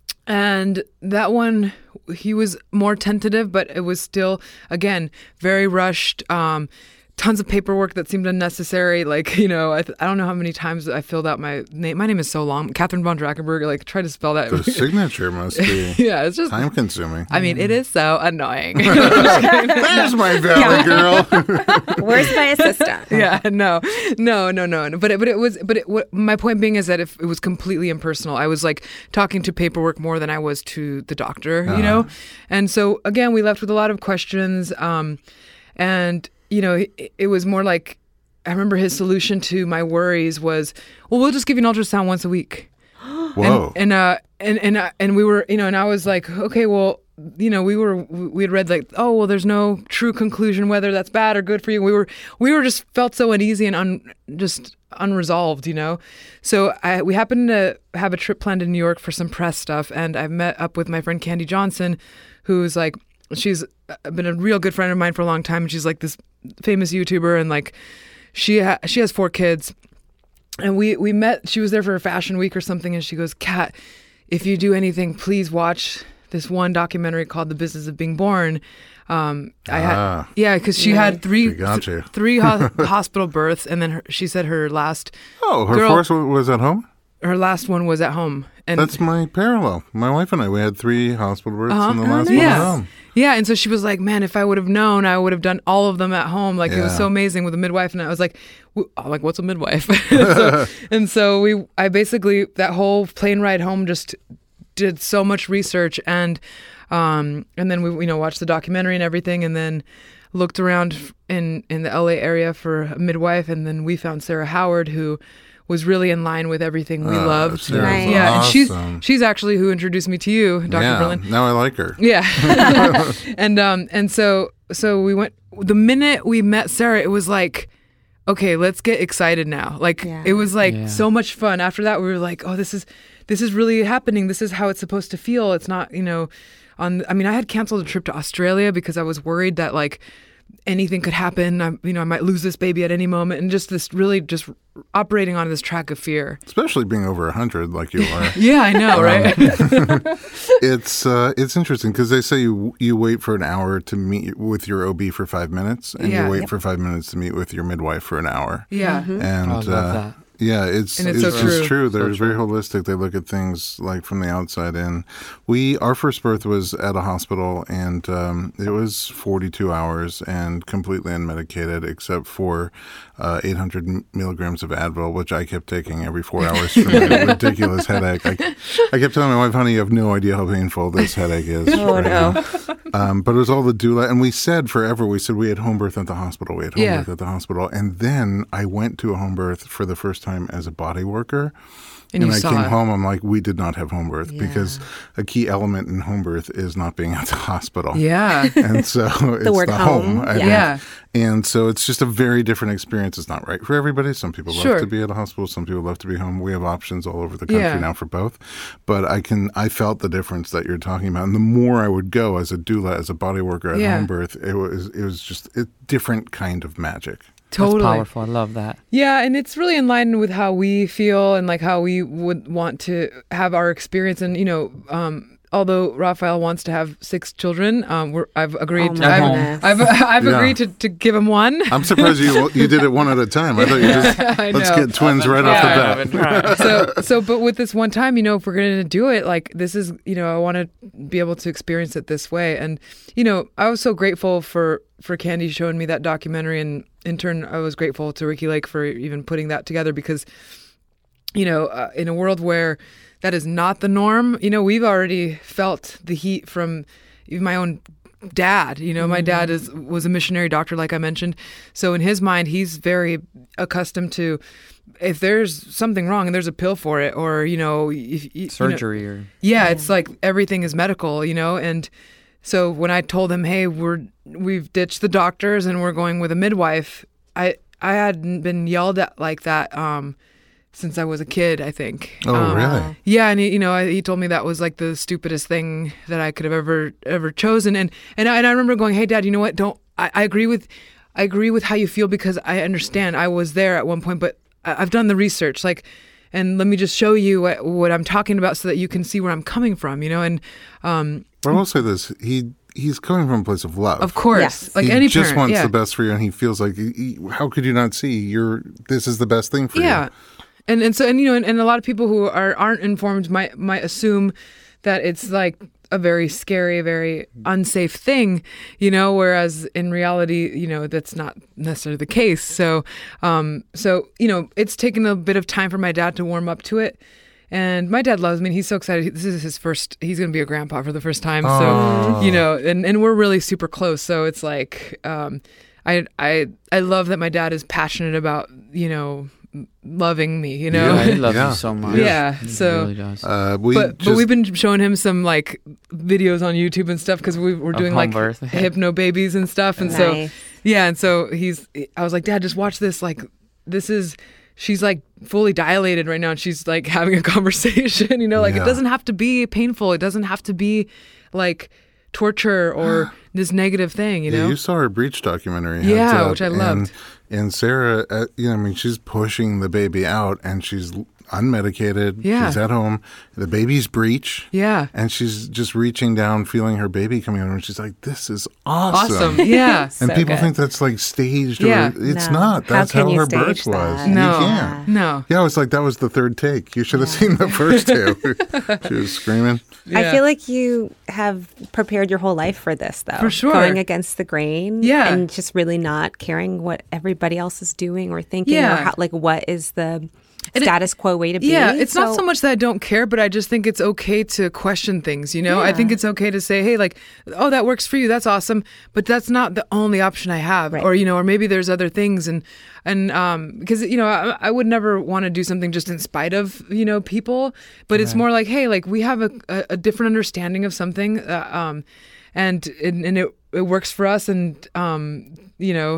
and that one, he was more tentative, but it was still, again, very rushed. Um, tons of paperwork that seemed unnecessary. Like, you know, I, th- I don't know how many times I filled out my name. My name is so long. Catherine von Drakenberg. Like, try to spell that. The signature must be Yeah, it's just, time consuming. I mean, it is so annoying. There's my valley girl. Where's my assistant? yeah, no, no, no, no, no. But it, but it was, but it, what, my point being is that if it was completely impersonal, I was like talking to paperwork more than I was to the doctor, you know. And so again, we left with a lot of questions, um, and you know, it, it was more like I remember his solution to my worries was, well, we'll just give you an ultrasound once a week. Whoa. And and uh and and uh, and we were, you know, and I was like, okay, well, you know, we were we had read like, oh, well, there's no true conclusion whether that's bad or good for you. We were we were just felt so uneasy and un, just unresolved, you know. So I we happened to have a trip planned in New York for some press stuff, and I met up with my friend Candy Johnson, who's like, she's been a real good friend of mine for a long time, and she's like this famous YouTuber, and like she ha- she has four kids. And we, we met, she was there for a fashion week or something, and she goes, Kat, if you do anything, please watch this one documentary called The Business of Being Born. Um, I Ah. had, yeah, because she had three, We got you. th- three ho- hospital births, and then her, she said her last, Oh, her Girl- first one was at home? her last one was at home. And That's my parallel. My wife and I, we had three hospital births and the last one yeah. at home. Yeah, and so she was like, "Man, if I would have known, I would have done all of them at home. Like it was Yeah. so amazing with a midwife." And I was like, w- I'm "Like, what's a midwife?" so, and so we, I basically that whole plane ride home just did so much research, and um, and then we, you know, watched the documentary and everything, and then looked around in in the L A area for a midwife, and then we found Sarah Howard, who was really in line with everything we Oh, loved. Sarah's Right. Yeah, and she's awesome. she's actually who introduced me to you, Doctor Yeah, Berlin. now I like her. Yeah. and um and so so we went the minute we met Sarah, it was like, okay, let's get excited now. Like Yeah. it was like Yeah. so much fun. After that we were like, oh, this is this is really happening. This is how it's supposed to feel. It's not, you know, on I mean, I had canceled a trip to Australia because I was worried that like anything could happen. I, you know, I might lose this baby at any moment, and just this really just operating on this track of fear. Especially being over a hundred, like you are. Yeah, I know, right? It's uh, it's interesting because they say you you wait for an hour to meet with your O B for five minutes, and Yeah. you wait Yep. for five minutes to meet with your midwife for an hour. Yeah. And I love uh, that. yeah, it's And it's, it's so just true. true. So They're very true. holistic. They look at things like from the outside in. We our first birth was at a hospital, and um, it was forty-two hours and completely unmedicated, except for uh, eight hundred milligrams of Advil, which I kept taking every four hours for my ridiculous headache. I, I kept telling my wife, "Honey, you have no idea how painful this headache is." Oh, right no. now." Um, but it was all the doula, and we said forever. We said we had home birth at the hospital. We had home Yeah. birth at the hospital, and then I went to a home birth for the first time as a body worker. And you I saw came it. home, I'm like, we did not have home birth Yeah. because a key element in home birth is not being at the hospital. Yeah. And so it's the, word home. home, I yeah. think. Yeah. And so it's just a very different experience. It's not right for everybody. Some people Sure. love to be at a hospital. Some people love to be home. We have options all over the country Yeah. now for both. But I can, I felt the difference that you're talking about. And the more I would go as a doula, as a body worker at Yeah. home birth, it was, it was just a different kind of magic. Totally. That's powerful. I love that. Yeah, and it's really in line with how we feel and like how we would want to have our experience. And you know, um, although Raphael wants to have six children, um, we're, I've agreed. Oh to, my I've, goodness. I've I've Yeah. agreed to, to give him one. I'm surprised you you did it one at a time. I thought you just, I let's know. get twins right Yeah. off the bat. so so but with this one time, you know, if we're going to do it, like this is, you know, I want to be able to experience it this way. And you know, I was so grateful for for Candy showing me that documentary, and in turn I was grateful to Ricky Lake for even putting that together, because you know, uh, in a world where that is not the norm, you know, we've already felt the heat from even my own dad. You know, my dad is was a missionary doctor, like I mentioned. So in his mind, he's very accustomed to, if there's something wrong and there's a pill for it, or, you know, if, you know- Surgery or yeah, it's like everything is medical, you know. And so when I told him, hey, we're we've ditched the doctors and we're going with a midwife, I I hadn't been yelled at like that um, since I was a kid, I think. Oh, Um, really? Yeah, and he, you know, I- he told me that was like the stupidest thing that I could have ever ever chosen. And and I, and I remember going, hey, Dad, you know what? Don't I, I agree with I agree with how you feel, because I understand. I was there at one point, but I, I've done the research, like. And let me just show you what, what I'm talking about so that you can see where I'm coming from, you know? And um, But I will say this: he he's coming from a place of love. of course, Yes. like he any just parent, wants yeah. the best for you, and he feels like, he, he- how could you not see? You're this is the best thing for yeah. you. And and so and you know and, and a lot of people who are aren't informed might might assume that it's like a very scary, very unsafe thing, you know, whereas in reality, you know, that's not necessarily the case. So um so you know, it's taken a bit of time for my dad to warm up to it. And my dad loves me. And he's so excited. This is his first, he's going to be a grandpa for the first time. So, Oh. you know, and, and we're really super close. So it's like, um, I, I, I love that my dad is passionate about, you know, loving me, you know? Yeah, he loves Yeah. you so much. Yeah, He so- really does. Uh, we but, just, but we've been showing him some like videos on YouTube and stuff, because we we're Of doing home like birth. hypno babies and stuff. And so, Nice. yeah. And so he's, I was like, Dad, just watch this. Like, this is, she's like fully dilated right now, and she's like having a conversation, you know, like Yeah. it doesn't have to be painful. It doesn't have to be like torture or this negative thing, you yeah, know? you saw our Breach documentary. Yeah, Heads Up, which I and, loved. And Sarah, uh, you know, I mean, she's pushing the baby out, and she's unmedicated. Yeah. She's at home. The baby's breech. Yeah. And she's just reaching down, feeling her baby coming out, and she's like, "This is awesome." Awesome. Yeah. And So people good. think that's like staged, Yeah. or it's No. not. How That's can how, you her stage birth was. that? You No. can't. No. Yeah, I was like, that was the third take. You should have seen the first two. She was screaming. Yeah. I feel like you have prepared your whole life for this, though. For sure. Going against the grain. Yeah. And just really not caring what everybody else is doing or thinking, Yeah. or how, like, what is the And it- status quo way to be. Yeah, it's not so much that I don't care, but I just think it's okay to question things, you know? I think Yeah. it's okay to say, hey, like, oh, that works for you. That's awesome. But that's not the only option I have. Right. Or, you know, or maybe there's other things. And, and, um, because, you know, I, I would never want to do something just in spite of, you know, people, but it's more like, hey, like, we have a, a, a different understanding of something. Uh, um, and, and, and it, it works for us. And, um, you know,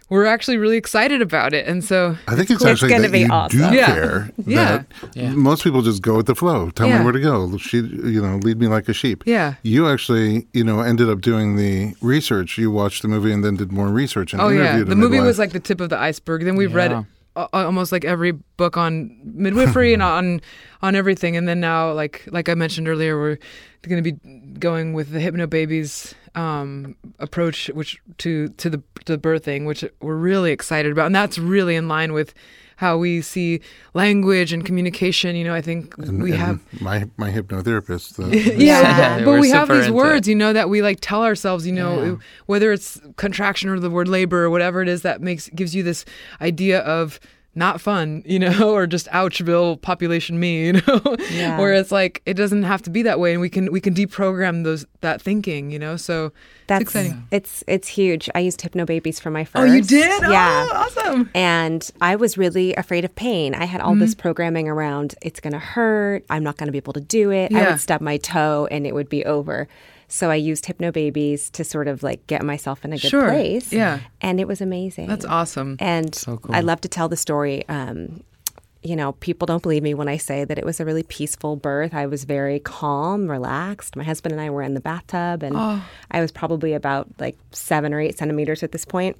we're actually really excited about it. And so I think it's, It's actually gonna that be you awesome. do Yeah. care. Yeah. That Yeah. most people just go with the flow. Tell Yeah. me where to go. She, you know, lead me like a sheep. Yeah. You actually, you know, ended up doing the research. You watched the movie and then did more research and Oh yeah, interviewed the a movie midwife. was like the tip of the iceberg. Then we've read Yeah. a- almost like every book on midwifery and on on everything. And then now, like like I mentioned earlier, we're going to be going with the Hypnobabies um, approach, which to to the to birthing, which we're really excited about, and that's really in line with how we see language and communication. You know, I think And- we and have. my my hypnotherapist. The, Yeah, Yeah, but we're we have super these into words, it. you know, that we like tell ourselves, you know, Yeah. whether it's contraction or the word labor or whatever it is that makes gives you this idea of not fun, you know, or just ouchville population me, you know, Yeah. where it's like it doesn't have to be that way, and we can we can deprogram those that thinking, you know. So That's it's exciting. It's it's huge. I used Hypnobabies for my first. Oh, you did? Yeah. Oh, awesome. And I was really afraid of pain. I had all Mm-hmm. this programming around it's going to hurt. I'm not going to be able to do it. I Yeah. would stub my toe and it would be over. So I used Hypnobabies to sort of like get myself in a good Sure. place. Yeah. And it was amazing. That's awesome. And So cool. I love to tell the story. Um, you know, people don't believe me when I say that it was a really peaceful birth. I was very calm, relaxed. My husband and I were in the bathtub, and Oh. I was probably about like seven or eight centimeters at this point.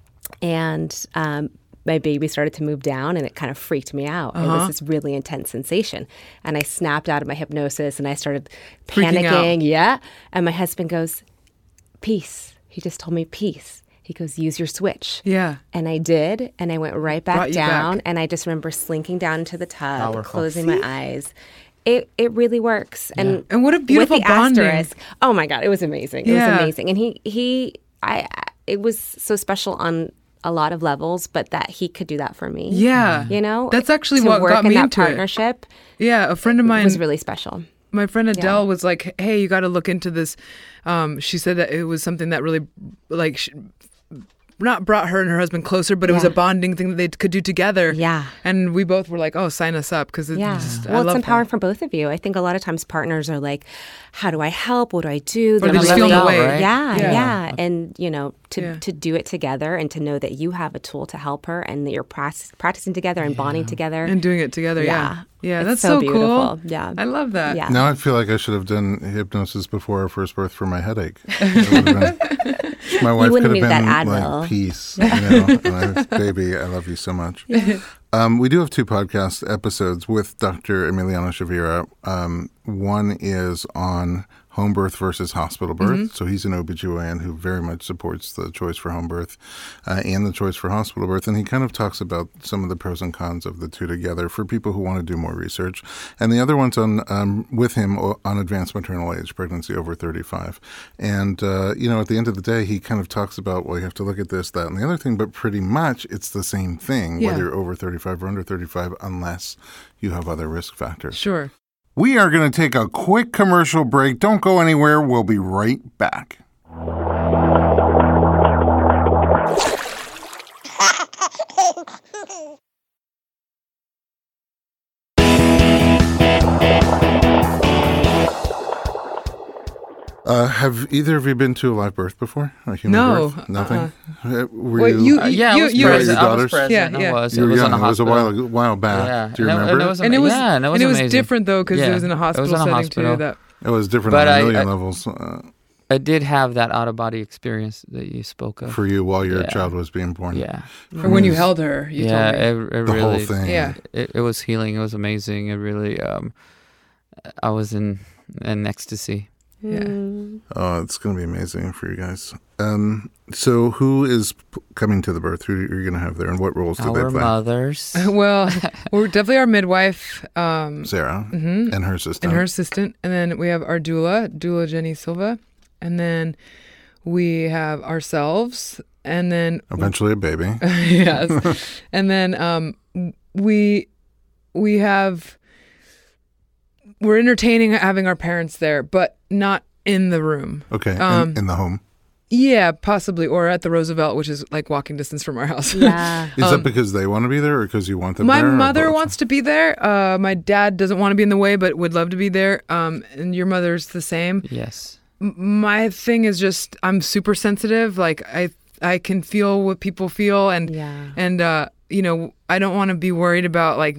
And um, my baby started to move down, and it kind of freaked me out. It Uh-huh. was this really intense sensation. And I snapped out of my hypnosis, and I started Freaking out. panicking. Yeah. And my husband goes, peace. He just told me peace. He goes, use your switch. Yeah. And I did, and I went right Brought back you down, back. and I just remember slinking down into the tub, Powerful. closing my eyes. It it really works, and And what a beautiful with the bonding. asterisk. Oh my God, it was amazing. It Yeah. was amazing, and he he I it was so special on a lot of levels, but that he could do that for me. Yeah. you know, That's actually to what work got in me that into it. partnership Yeah, a friend of mine was really special. my friend Adele was like, "Hey, you got to look into this." Um, she said that it was something that really, like, sh- not brought her and her husband closer, but it was Yeah. a bonding thing that they could do together. Yeah. and we both were like, "Oh, sign us up," because Yeah. just, I Well, it's love empowering that. for both of you. I think a lot of times partners are like, how do I help? What do I do? Or they They're just feel in the left way. out, right? Yeah, Yeah. yeah, And, you know, to, Yeah. to do it together and to know that you have a tool to help her and that you're prac- practicing together and bonding together. and doing it together. Yeah, Yeah. yeah, It's that's so so, beautiful. cool. Yeah. I love that. Yeah. Now I feel like I should have done hypnosis before our first birth for my headache. It would have been- my wife could wouldn't have need been that Advil. like, peace, you know, and I, baby, I love you so much. Um, we do have two podcast episodes with Doctor Emiliano Shavira. Um, one is on home birth versus hospital birth. Mm-hmm. So he's an O B G Y N who very much supports the choice for home birth uh, and the choice for hospital birth. And he kind of talks about some of the pros and cons of the two together for people who want to do more research. And the other one's on um, with him on advanced maternal age, pregnancy over thirty-five. And, uh, you know, at the end of the day, he kind of talks about, well, you have to look at this, that, and the other thing, but pretty much it's the same thing, Yeah. whether you're over thirty-five or under thirty-five, unless you have other risk factors. Sure. We are going to take a quick commercial break. Don't go anywhere. We'll be right back. Uh, have either of you been to a live birth before? A human No, birth? Nothing? Uh, were Wait, you? you- Uh, yeah, You- I was you- present. Your I was daughters? present. Yeah, yeah. I was. you It were was young. on a It was a hospital. while, while back. Yeah. Do you And it- remember? And it was, And it ama- was yeah, and it was, and it was amazing. different though because Yeah. it was in a It was hospital in a setting hospital. too. That It was different But on a I- million I- levels uh, I did have that out of body experience that you spoke of. for you while your Yeah. child was being born. yeah. or when you held her, you yeah. told me. It, it The really. whole thing. Yeah. It, it was healing. It was amazing. It really. Um, I was in in ecstasy. Yeah. Mm. Oh, it's going to be amazing for you guys. Um, so who is p- coming to the birth? Who are you going to have there, and what roles do Our they play? mothers. Well, we're definitely our midwife um, Sarah mhm, and her sister. and her assistant, and then we have our doula, doula Jenny Silva, and then we have ourselves, and then Eventually a baby. yes, and then um, we we have we're entertaining having our parents there, but not in the room. Okay, Um, in, in the home. Yeah, possibly, or at the Roosevelt, which is like walking distance from our house. Yeah. Is um, that because they want to be there or because you want them My there? or mother both? wants to be there. Uh, my dad doesn't want to be in the way, but would love to be there. Um, and your mother's the same. Yes. M- My thing is just I'm super sensitive. Like I, I can feel what people feel, and Yeah. and uh, you know, I don't want to be worried about like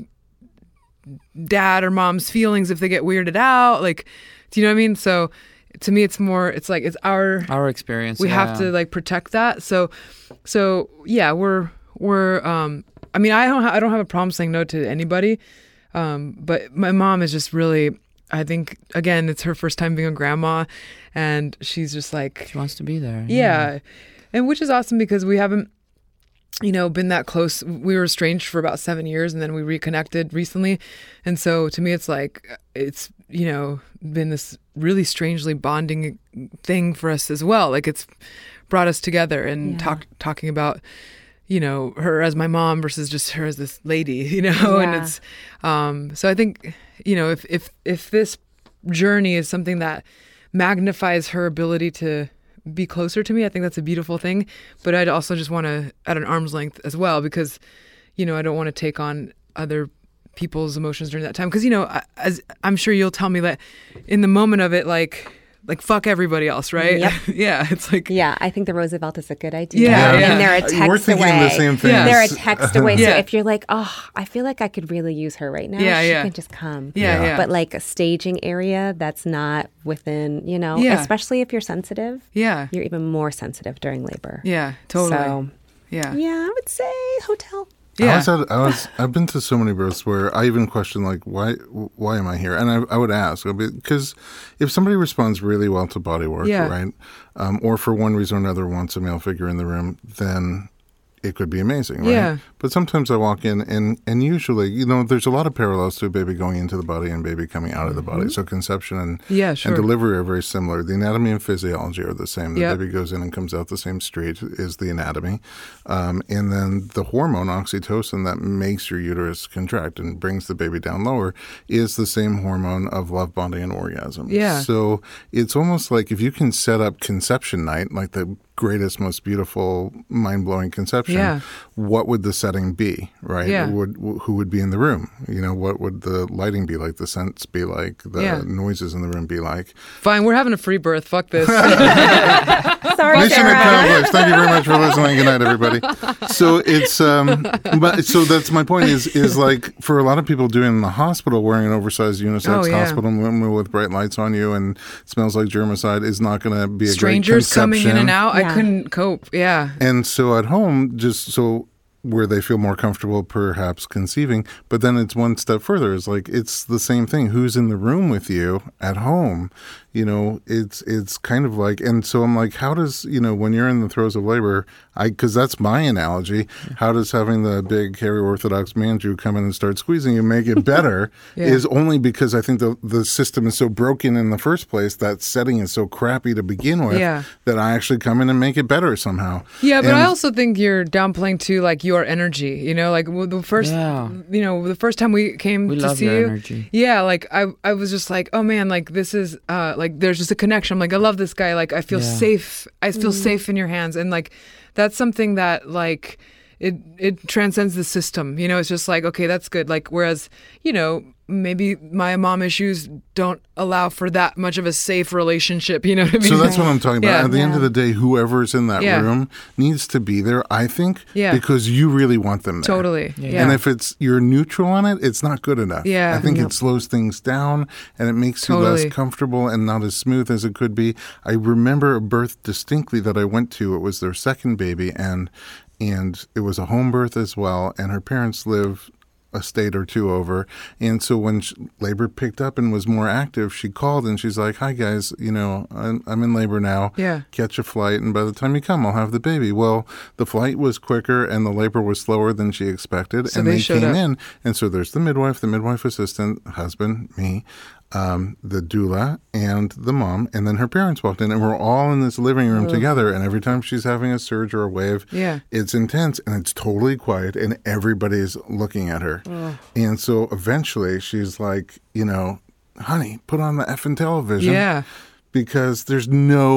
dad or mom's feelings if they get weirded out. Like, do you know what I mean? So to me, it's more, it's like, it's our, Our experience. we yeah. have to like protect that. So, so yeah, we're, we're, um, I mean, I don't, ha- I don't have a problem saying no to anybody. Um, but my mom is just really, I think, again, it's her first time being a grandma, and she's just like, She wants to be there. yeah. And which is awesome because we haven't, you know, been that close. We were estranged for about seven years and then we reconnected recently. And so to me, it's like, it's, you know, been this really strangely bonding thing for us as well. Like it's brought us together and Yeah. talk, talking about, you know, her as my mom versus just her as this lady, you know, and Yeah. it's, um, so I think, you know, if, if, if this journey is something that magnifies her ability to be closer to me, I think that's a beautiful thing. But I'd also just want to at an arm's length as well, because, you know, I don't want to take on other people's emotions during that time. Because, you know, I- as I'm sure you'll tell me that in the moment of it, like, like fuck everybody else, right? Yep. Yeah, it's like, Yeah, I think the Roosevelt is a good idea. Yeah, and yeah. they're a Uh, text We're thinking away. the same thing. Yeah. They're a text away. Yeah. So if you're like, oh, I feel like I could really use her right now, Yeah, she yeah. can just come. yeah, Yeah. yeah. But like a staging area that's not within, you know, Yeah. especially if you're sensitive, yeah, you're even more sensitive during labor. yeah, totally. So, yeah, yeah, I would say hotel. I yeah, was at, I was I've been to so many births where I even question like why why am I here, and I, I would ask because if somebody responds really well to body work, Yeah. right, um, or for one reason or another wants a male figure in the room, then it could be amazing, right? Yeah. But sometimes I walk in and and usually, you know, there's a lot of parallels to a baby going into the body and baby coming out of the body. So conception and Yeah, sure. and delivery are very similar. The anatomy and physiology are the same. The Yep. baby goes in and comes out the same street is the anatomy. Um, and then the hormone oxytocin that makes your uterus contract and brings the baby down lower is the same hormone of love, bonding, and orgasm. Yeah. So it's almost like if you can set up conception night, like the greatest, most beautiful, mind-blowing conception, Yeah. what would the setting be, right? Yeah. Would who would be in the room? You know, what would the lighting be like? The scents be like? The Yeah. noises in the room be like? Fine, we're having a free birth. Fuck this. Sorry, Mission Sarah. accomplished. Thank you very much for listening. Good night, everybody. So it's um, but so that's my point. Is is like for a lot of people doing in the hospital, wearing an oversized unisex Oh, yeah. hospital room with bright lights on you and smells like germicide is not going to be a Strangers great coming in conception. and out. Yeah. I couldn't cope. Yeah. And so at home, just so where they feel more comfortable perhaps conceiving, but then it's one step further. It's like it's the same thing. Who's in the room with you at home? You know, it's it's kind of like, and so I'm like, how does, you know, when you're in the throes of labor, I because that's my analogy, how does having the big hairy Orthodox man Jew come in and start squeezing you make it better? Yeah. Is only because I think the the system is so broken in the first place, that setting is so crappy to begin with, Yeah. that I actually come in and make it better somehow. Yeah, but And- I also think you're downplaying too, like your energy. You know, like well, the first, Yeah. you know, the first time we came We to love see your you, energy. yeah, like I, I was just like, oh man, like this is, uh, like there's just a connection. I'm like, I love this guy. Like I feel Yeah. safe. I feel safe in your hands, and like that's something that like it it transcends the system. You know, it's just like okay, that's good. Like whereas you know maybe my mom issues don't allow for that much of a safe relationship. You know what I mean? So that's what I'm talking about. Yeah. At the end Yeah. of the day, whoever's in that Yeah. room needs to be there, I think, Yeah. because you really want them there. Totally. Yeah. And if it's you're neutral on it, it's not good enough. Yeah. I think Yep. it slows things down and it makes you Totally. less comfortable and not as smooth as it could be. I remember a birth distinctly that I went to. It was their second baby, and and it was a home birth as well. And her parents live a state or two over. And so when sh labor picked up and was more active, she called and she's like, hi guys, you know, I'm, I'm in labor now. Yeah. Catch a flight. And by the time you come, I'll have the baby. Well, the flight was quicker and the labor was slower than she expected. So and they they, showed came up. in. And so there's the midwife, the midwife assistant, husband, me, um, the doula, and the mom. And then her parents walked in, and we're all in this living room together. And every time she's having a surge or a wave, Yeah. it's intense and it's totally quiet, and everybody's looking at her. And so eventually she's like, you know, honey, put on the effing television. Yeah. Because there's no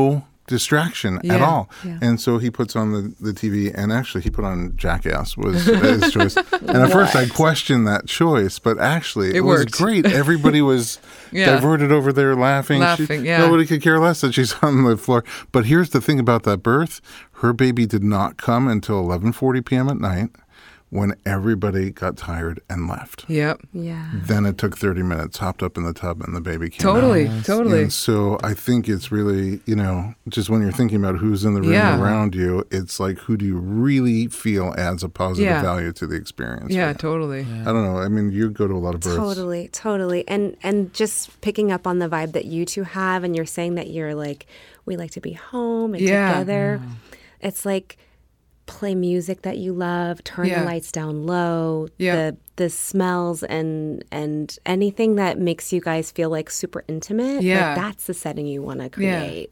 distraction Yeah. at all. Yeah. And so he puts on the, the T V, and actually he put on Jackass was his choice. And at first I questioned that choice, but actually it, It was worked. great. Everybody was Yeah. diverted over there laughing. Laughing, yeah. Nobody could care less that she's on the floor. But here's the thing about that birth. Her baby did not come until eleven forty p.m. at night, when everybody got tired and left. Yep. Yeah. Then it took thirty minutes, hopped up in the tub, and the baby came Totally. out. Totally. And so I think it's really, you know, just when you're thinking about who's in the room Yeah. around you, it's like, who do you really feel adds a positive Yeah. value to the experience? Yeah, for you? totally. I don't know. I mean, you go to a lot of births. Totally, totally. And and just picking up on the vibe that you two have, and you're saying that you're like, we like to be home and Yeah. together. It's like, play music that you love, turn Yeah. the lights down low, Yeah. the the smells and and anything that makes you guys feel like super intimate. Yeah. Like that's the setting you want to Yeah. create.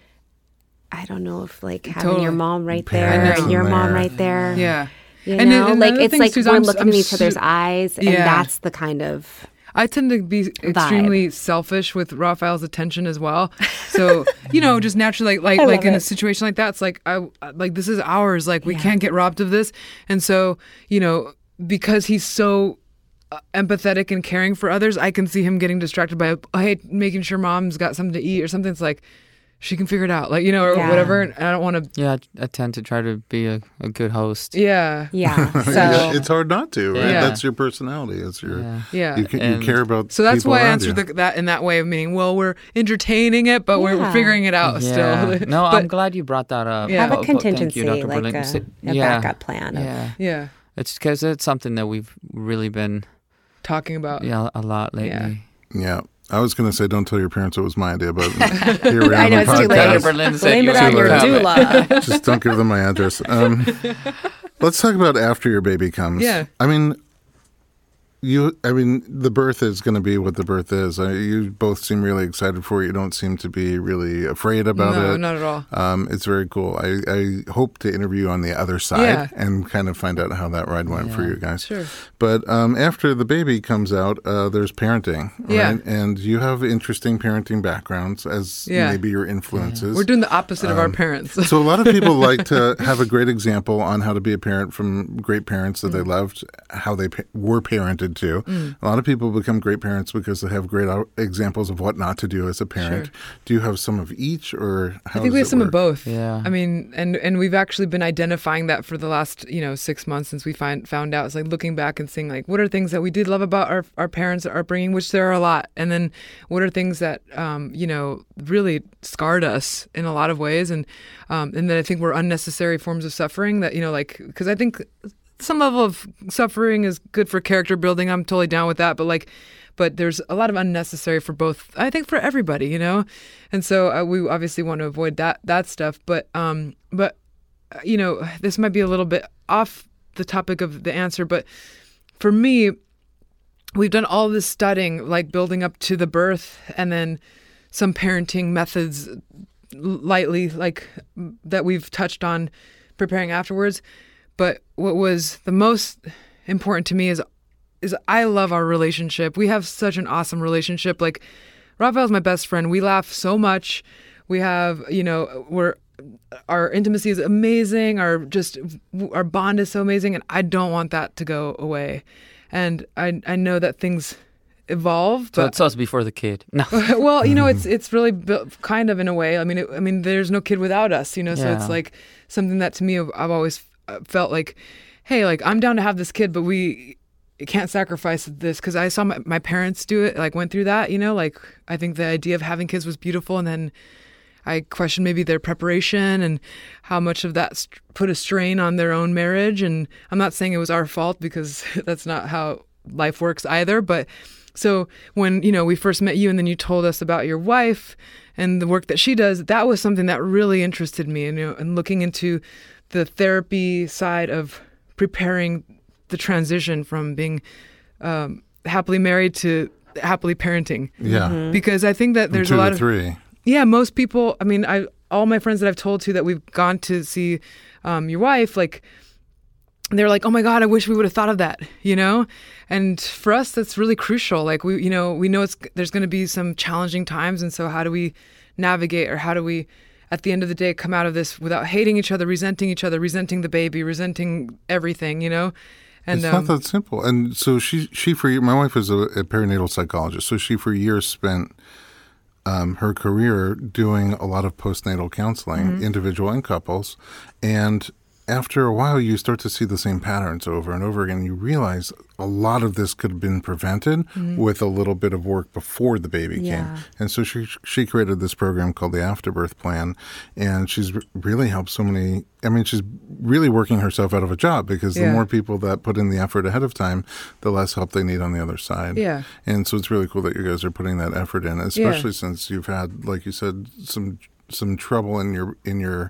I don't know if like having Totally. your mom right Parents there, and your in mom there. right there. Yeah. You And then- know, and like the other it's thing, like Susan, we're I'm- looking I'm in each su- other's eyes, and Yeah. that's the kind of I tend to be extremely selfish with Raphael's attention as well. So, you know, just naturally, like, like, like in a situation like that, it's like, I, like, this is ours. Like, we Yeah. can't get robbed of this. And so, you know, because he's so uh, empathetic and caring for others, I can see him getting distracted by, oh, hey, making sure mom's got something to eat or something. It's like, she can figure it out, like, you know, or Yeah. whatever. And I don't want to, Yeah, I, I tend to try to be a, a good host. yeah. yeah. Yeah, So it's hard not to, right? Yeah. That's your personality. It's your, Yeah. Yeah. you, can, you And- care about So that's people why I around answered you. the, that in that way of meaning, well, we're entertaining it, but we're, we're Yeah. figuring it out Yeah. still. No, but, I'm glad you brought that up. Yeah. have a Oh, but thank contingency, you, Doctor like Berlin. a, So- a yeah. backup plan. Of, Yeah, yeah, it's because it's something that we've really been talking about. yeah a lot lately. Yeah. Yeah. I was going to say, don't tell your parents it was my idea, but here we are I on know the it's too podcast. late. Berlin said Blame you it on were your gonna doula. Just don't give them my address. Um, let's talk about after your baby comes. Yeah. I mean, you. I mean, the birth is going to be what the birth is. Uh, you both seem really excited for it. You don't seem to be really afraid about No, it. not at all. Um, it's very cool. I, I hope to interview you on the other side Yeah. and kind of find out how that ride went for Yeah. you guys. Sure. But um, after the baby comes out, uh, there's parenting, right? Yeah. And you have interesting parenting backgrounds as Yeah. maybe your influences. We're doing the opposite of our Um, parents. So a lot of people like to have a great example on how to be a parent from great parents that they Mm. loved, how they pa- were parented to. A lot of people become great parents because they have great out- examples of what not to do as a parent. Sure. Do you have some of each, or how I think we does have it some work? of both. Yeah. I mean, and and we've actually been identifying that for the last, you know, six months since we find found out. It's like looking back and seeing like what are things that we did love about our our parents' upbringing, which there are a lot, and then what are things that um, you know, really scarred us in a lot of ways, and um, and then I think were unnecessary forms of suffering that, you know, like, because I think some level of suffering is good for character building. I'm totally down with that, but like. But there's a lot of unnecessary for both, I think, for everybody, you know? And so uh, we obviously want to avoid that that stuff. But, um, but uh, you know, this might be a little bit off the topic of the answer. But for me, we've done all this studying, like building up to the birth and then some parenting methods lightly, like that we've touched on preparing afterwards. But what was the most important to me is is I love our relationship. We have such an awesome relationship. Like, Raphael's my best friend. We laugh so much. We have, you know, we're our intimacy is amazing. Our just our bond is so amazing, and I don't want that to go away. And I I know that things evolve, So but it's us before the kid. No. well, you know, it's it's really built, kind of in a way. I mean, it, I mean, there's no kid without us, you know. So Yeah. it's like something that to me I've I've always felt like, hey, like I'm down to have this kid, but we can't sacrifice this because I saw my, my parents do it, like went through that, you know. Like I think the idea of having kids was beautiful, and then I questioned maybe their preparation and how much of that st- put a strain on their own marriage. And I'm not saying it was our fault because that's not how life works either, but. So when, you know, we first met you and then you told us about your wife and the work that she does, that was something that really interested me, you know, and looking into the therapy side of preparing the transition from being um, happily married to happily parenting. Yeah. Because I think that there's Two a lot to of three. yeah, most people, I mean, I all my friends that I've told to that we've gone to see um, your wife, like, they're like, oh my God, I wish we would have thought of that, you know? And for us, that's really crucial. Like, we, you know, we know it's there's going to be some challenging times. And so how do we navigate, or how do we at the end of the day come out of this without hating each other, resenting each other, resenting the baby, resenting everything, you know? And, it's um, not that simple. And so she, she for my wife is a, a perinatal psychologist, so she for years spent um, her career doing a lot of postnatal counseling, mm-hmm. individual and couples. And after a while, you start to see the same patterns over and over again. You realize a lot of this could have been prevented mm-hmm. with a little bit of work before the baby yeah. came. And so she she created this program called the Afterbirth Plan, and she's really helped so many. I mean, she's really working herself out of a job because yeah. the more people that put in the effort ahead of time, the less help they need on the other side. Yeah. And so it's really cool that you guys are putting that effort in, especially yeah. since you've had, like you said, some some trouble in your in your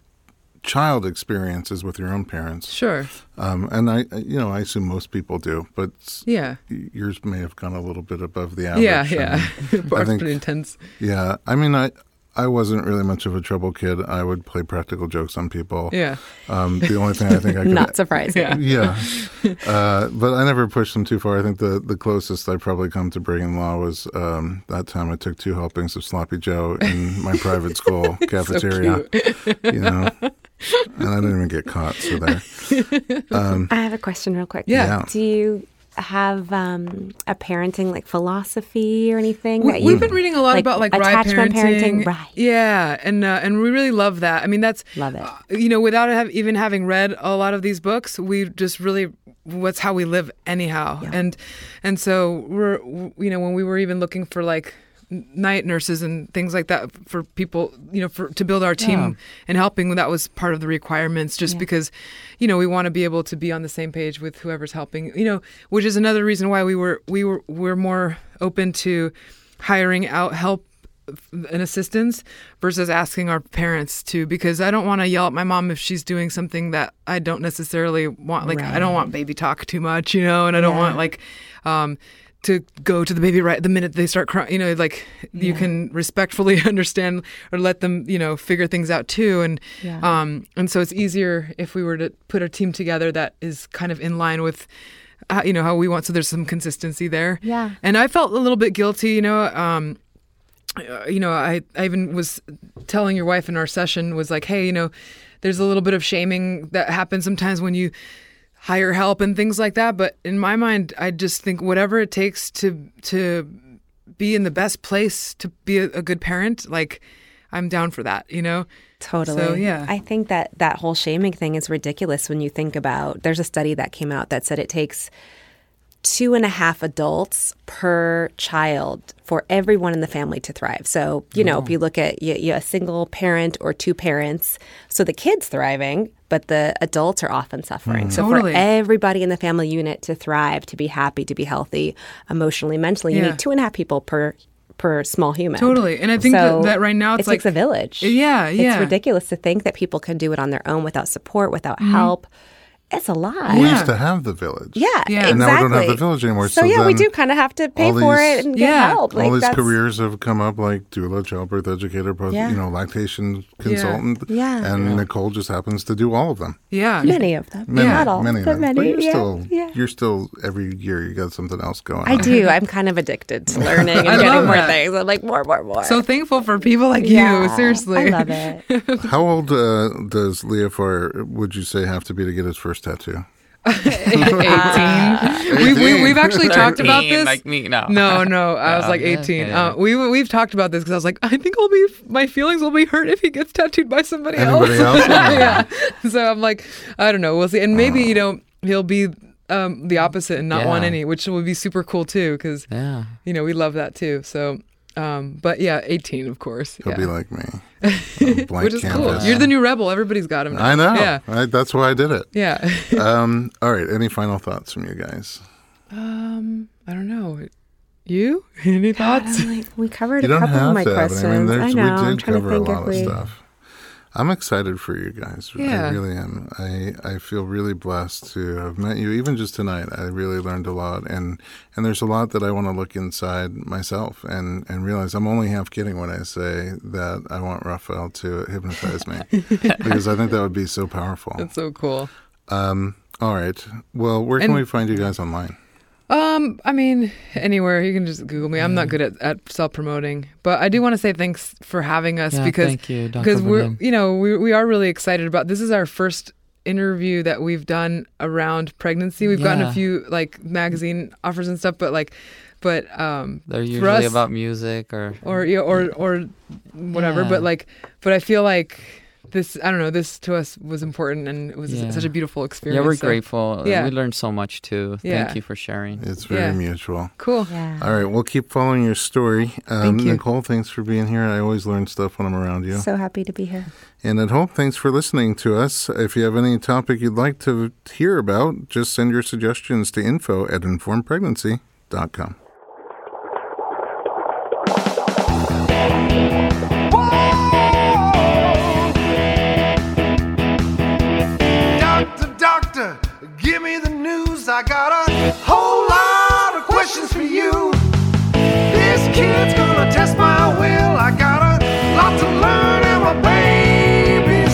child experiences with your own parents. Sure. Um, and I, you know, I assume most people do, but yeah, yours may have gone a little bit above the average. Yeah, yeah. I think, pretty intense. Yeah. I mean, I, I wasn't really much of a trouble kid. I would play practical jokes on people. Yeah. Um, the only thing I think I could... Not surprising. Yeah. yeah. Uh, but I never pushed them too far. I think the, the closest I probably come to breaking the law was um, that time I took two helpings of Sloppy Joe in my private school cafeteria. So you know? And I didn't even get caught, so there. Um, I have a question real quick. Yeah. yeah. Do you have um, a parenting like philosophy or anything? We, that we've you, been reading a lot like, about like Rye attachment parenting. parenting. Right. Yeah, and uh, and we really love that. I mean, that's Love it. Uh, you know, without have, even having read a lot of these books, we just really what's how we live anyhow. Yeah. And and so we're you know when we were even looking for like night nurses and things like that for people, you know, for to build our team Yeah. and helping. That was part of the requirements, just Yeah. because, you know, we want to be able to be on the same page with whoever's helping, you know, which is another reason why we were we were we're more open to hiring out help and assistance versus asking our parents to, because I don't want to yell at my mom if she's doing something that I don't necessarily want. Like, I don't Right. want baby talk too much, you know, and I don't Yeah. want like, um, to go to the baby right the minute they start crying, you know, like you Yeah. can respectfully understand or let them, you know, figure things out too. And, Yeah. um, and so it's easier if we were to put a team together that is kind of in line with, uh, you know, how we want. So there's some consistency there. Yeah. And I felt a little bit guilty, you know, um, uh, you know, I, I even was telling your wife in our session was like, hey, you know, there's a little bit of shaming that happens sometimes when you hire help and things like that. But in my mind, I just think whatever it takes to to be in the best place to be a, a good parent, like I'm down for that, you know? Totally. So, yeah. I think that that whole shaming thing is ridiculous when you think about, there's a study that came out that said it takes two and a half adults per child for everyone in the family to thrive. So, you know, Oh. if you look at you, you, a single parent or two parents, so the kid's thriving, but the adults are often suffering. So Totally. for everybody in the family unit to thrive, to be happy, to be healthy, emotionally, mentally, you Yeah. need two and a half people per per small human. Totally. And I think So that, that right now it's it like takes a village. Yeah, yeah. It's ridiculous to think that people can do it on their own without support, without help. It's a lot. We Yeah. used to have the village. Yeah, Yeah. exactly. And now we don't have the village anymore, So, so yeah, we then do kind of have to pay all for these- it and get Yeah. help. All these that's- careers have come up, like doula, childbirth educator, post, Yeah. you know, lactation consultant. Yeah. And Nicole just happens to do all of them. Yeah. Many of them. Many, Not all, many of but them. many. But you're yeah, still, yeah. you're still every year you got something else going I on. do. I'm kind of addicted to learning and I getting love more that. things. I'm like, more, more, more. So thankful for people like Yeah, you. Seriously. I love it. How old uh, does Leofar, would you say, have to be to get his first tattoo? eighteen. we, we, we've actually talked about thirteen, this. like me, no. No, no. I was No, like yeah, eighteen. yeah. Uh, we, we've talked about this because I was like, I think I'll be, my feelings will be hurt if he gets tattooed by somebody else. Anybody else? yeah. So I'm like, I don't know. We'll see. And maybe, you know, he'll be um, the opposite and not want Yeah. any, which would be super cool too because, Yeah. you know, we love that too. So, um, but yeah, eighteen, of course. He'll yeah. be like me. A blank Which is canvas. cool. You're the new rebel. Everybody's got him now. I know. Yeah. I, that's why I did it. Yeah. Um, all right. Any final thoughts from you guys? um, I don't know. You? Any thoughts? I'm like, we covered You a don't couple have of my to have it. questions. I mean, there's, know. we I'm did trying to cover a think lot if of we... stuff. I'm excited for you guys. I Yeah. really am. I, I feel really blessed to have met you. Even just tonight, I really learned a lot. And, and there's a lot that I want to look inside myself and, and realize I'm only half kidding when I say that I want Raphael to hypnotize me. Because I think that would be so powerful. That's so cool. Um, all right. Well, where can And- we find you guys online? Um, I mean, anywhere you can just Google me. I'm not good at, at self promoting, but I do want to say thanks for having us Yeah, because thank you, Doctor because we're Berlin. you know we we are really excited about this. Is our first interview that we've done around pregnancy. We've gotten Yeah. a few like magazine offers and stuff, but like, but um, They're for usually us- about music or or you know, or or whatever. Yeah. But like, but I feel like this. I don't know. This to us was important, and it was Yeah. such a beautiful experience. yeah, we're so- grateful. Yeah. We learned so much too. Yeah. Thank you for sharing. It's very Yeah. mutual. Cool. Yeah. All right, we'll keep following your story. Um, Thank you. Nicole, thanks for being here. I always learn stuff when I'm around you. So happy to be here. And at home, thanks for listening to us. If you have any topic you'd like to hear about, just send your suggestions to info at informed pregnancy dot com. Doctor, doctor, give me the news. I got a whole lot of questions for you. This kid's gonna test my will. I got a lot to learn, and my babies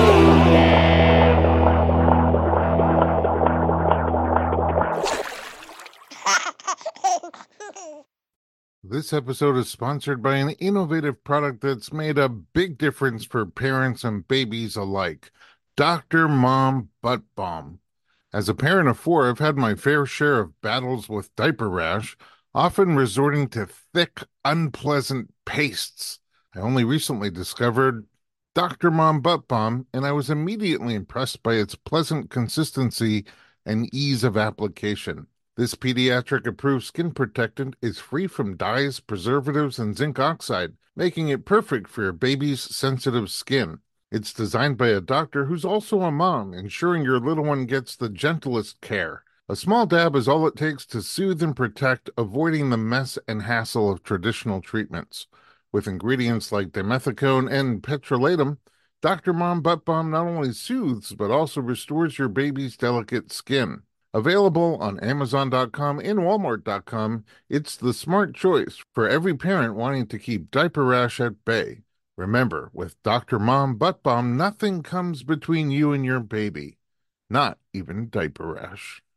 do. This episode is sponsored by an innovative product that's made a big difference for parents and babies alike. Doctor Mom Butt Balm. As a parent of four, I've had my fair share of battles with diaper rash, often resorting to thick, unpleasant pastes. I only recently discovered Doctor Mom Butt Balm, and I was immediately impressed by its pleasant consistency and ease of application. This pediatric-approved skin protectant is free from dyes, preservatives, and zinc oxide, making it perfect for your baby's sensitive skin. It's designed by a doctor who's also a mom, ensuring your little one gets the gentlest care. A small dab is all it takes to soothe and protect, avoiding the mess and hassle of traditional treatments. With ingredients like dimethicone and petrolatum, Doctor Mom Butt Balm not only soothes, but also restores your baby's delicate skin. Available on Amazon dot com and Walmart dot com, it's the smart choice for every parent wanting to keep diaper rash at bay. Remember, with Doctor Mom Butt Balm, nothing comes between you and your baby, not even diaper rash.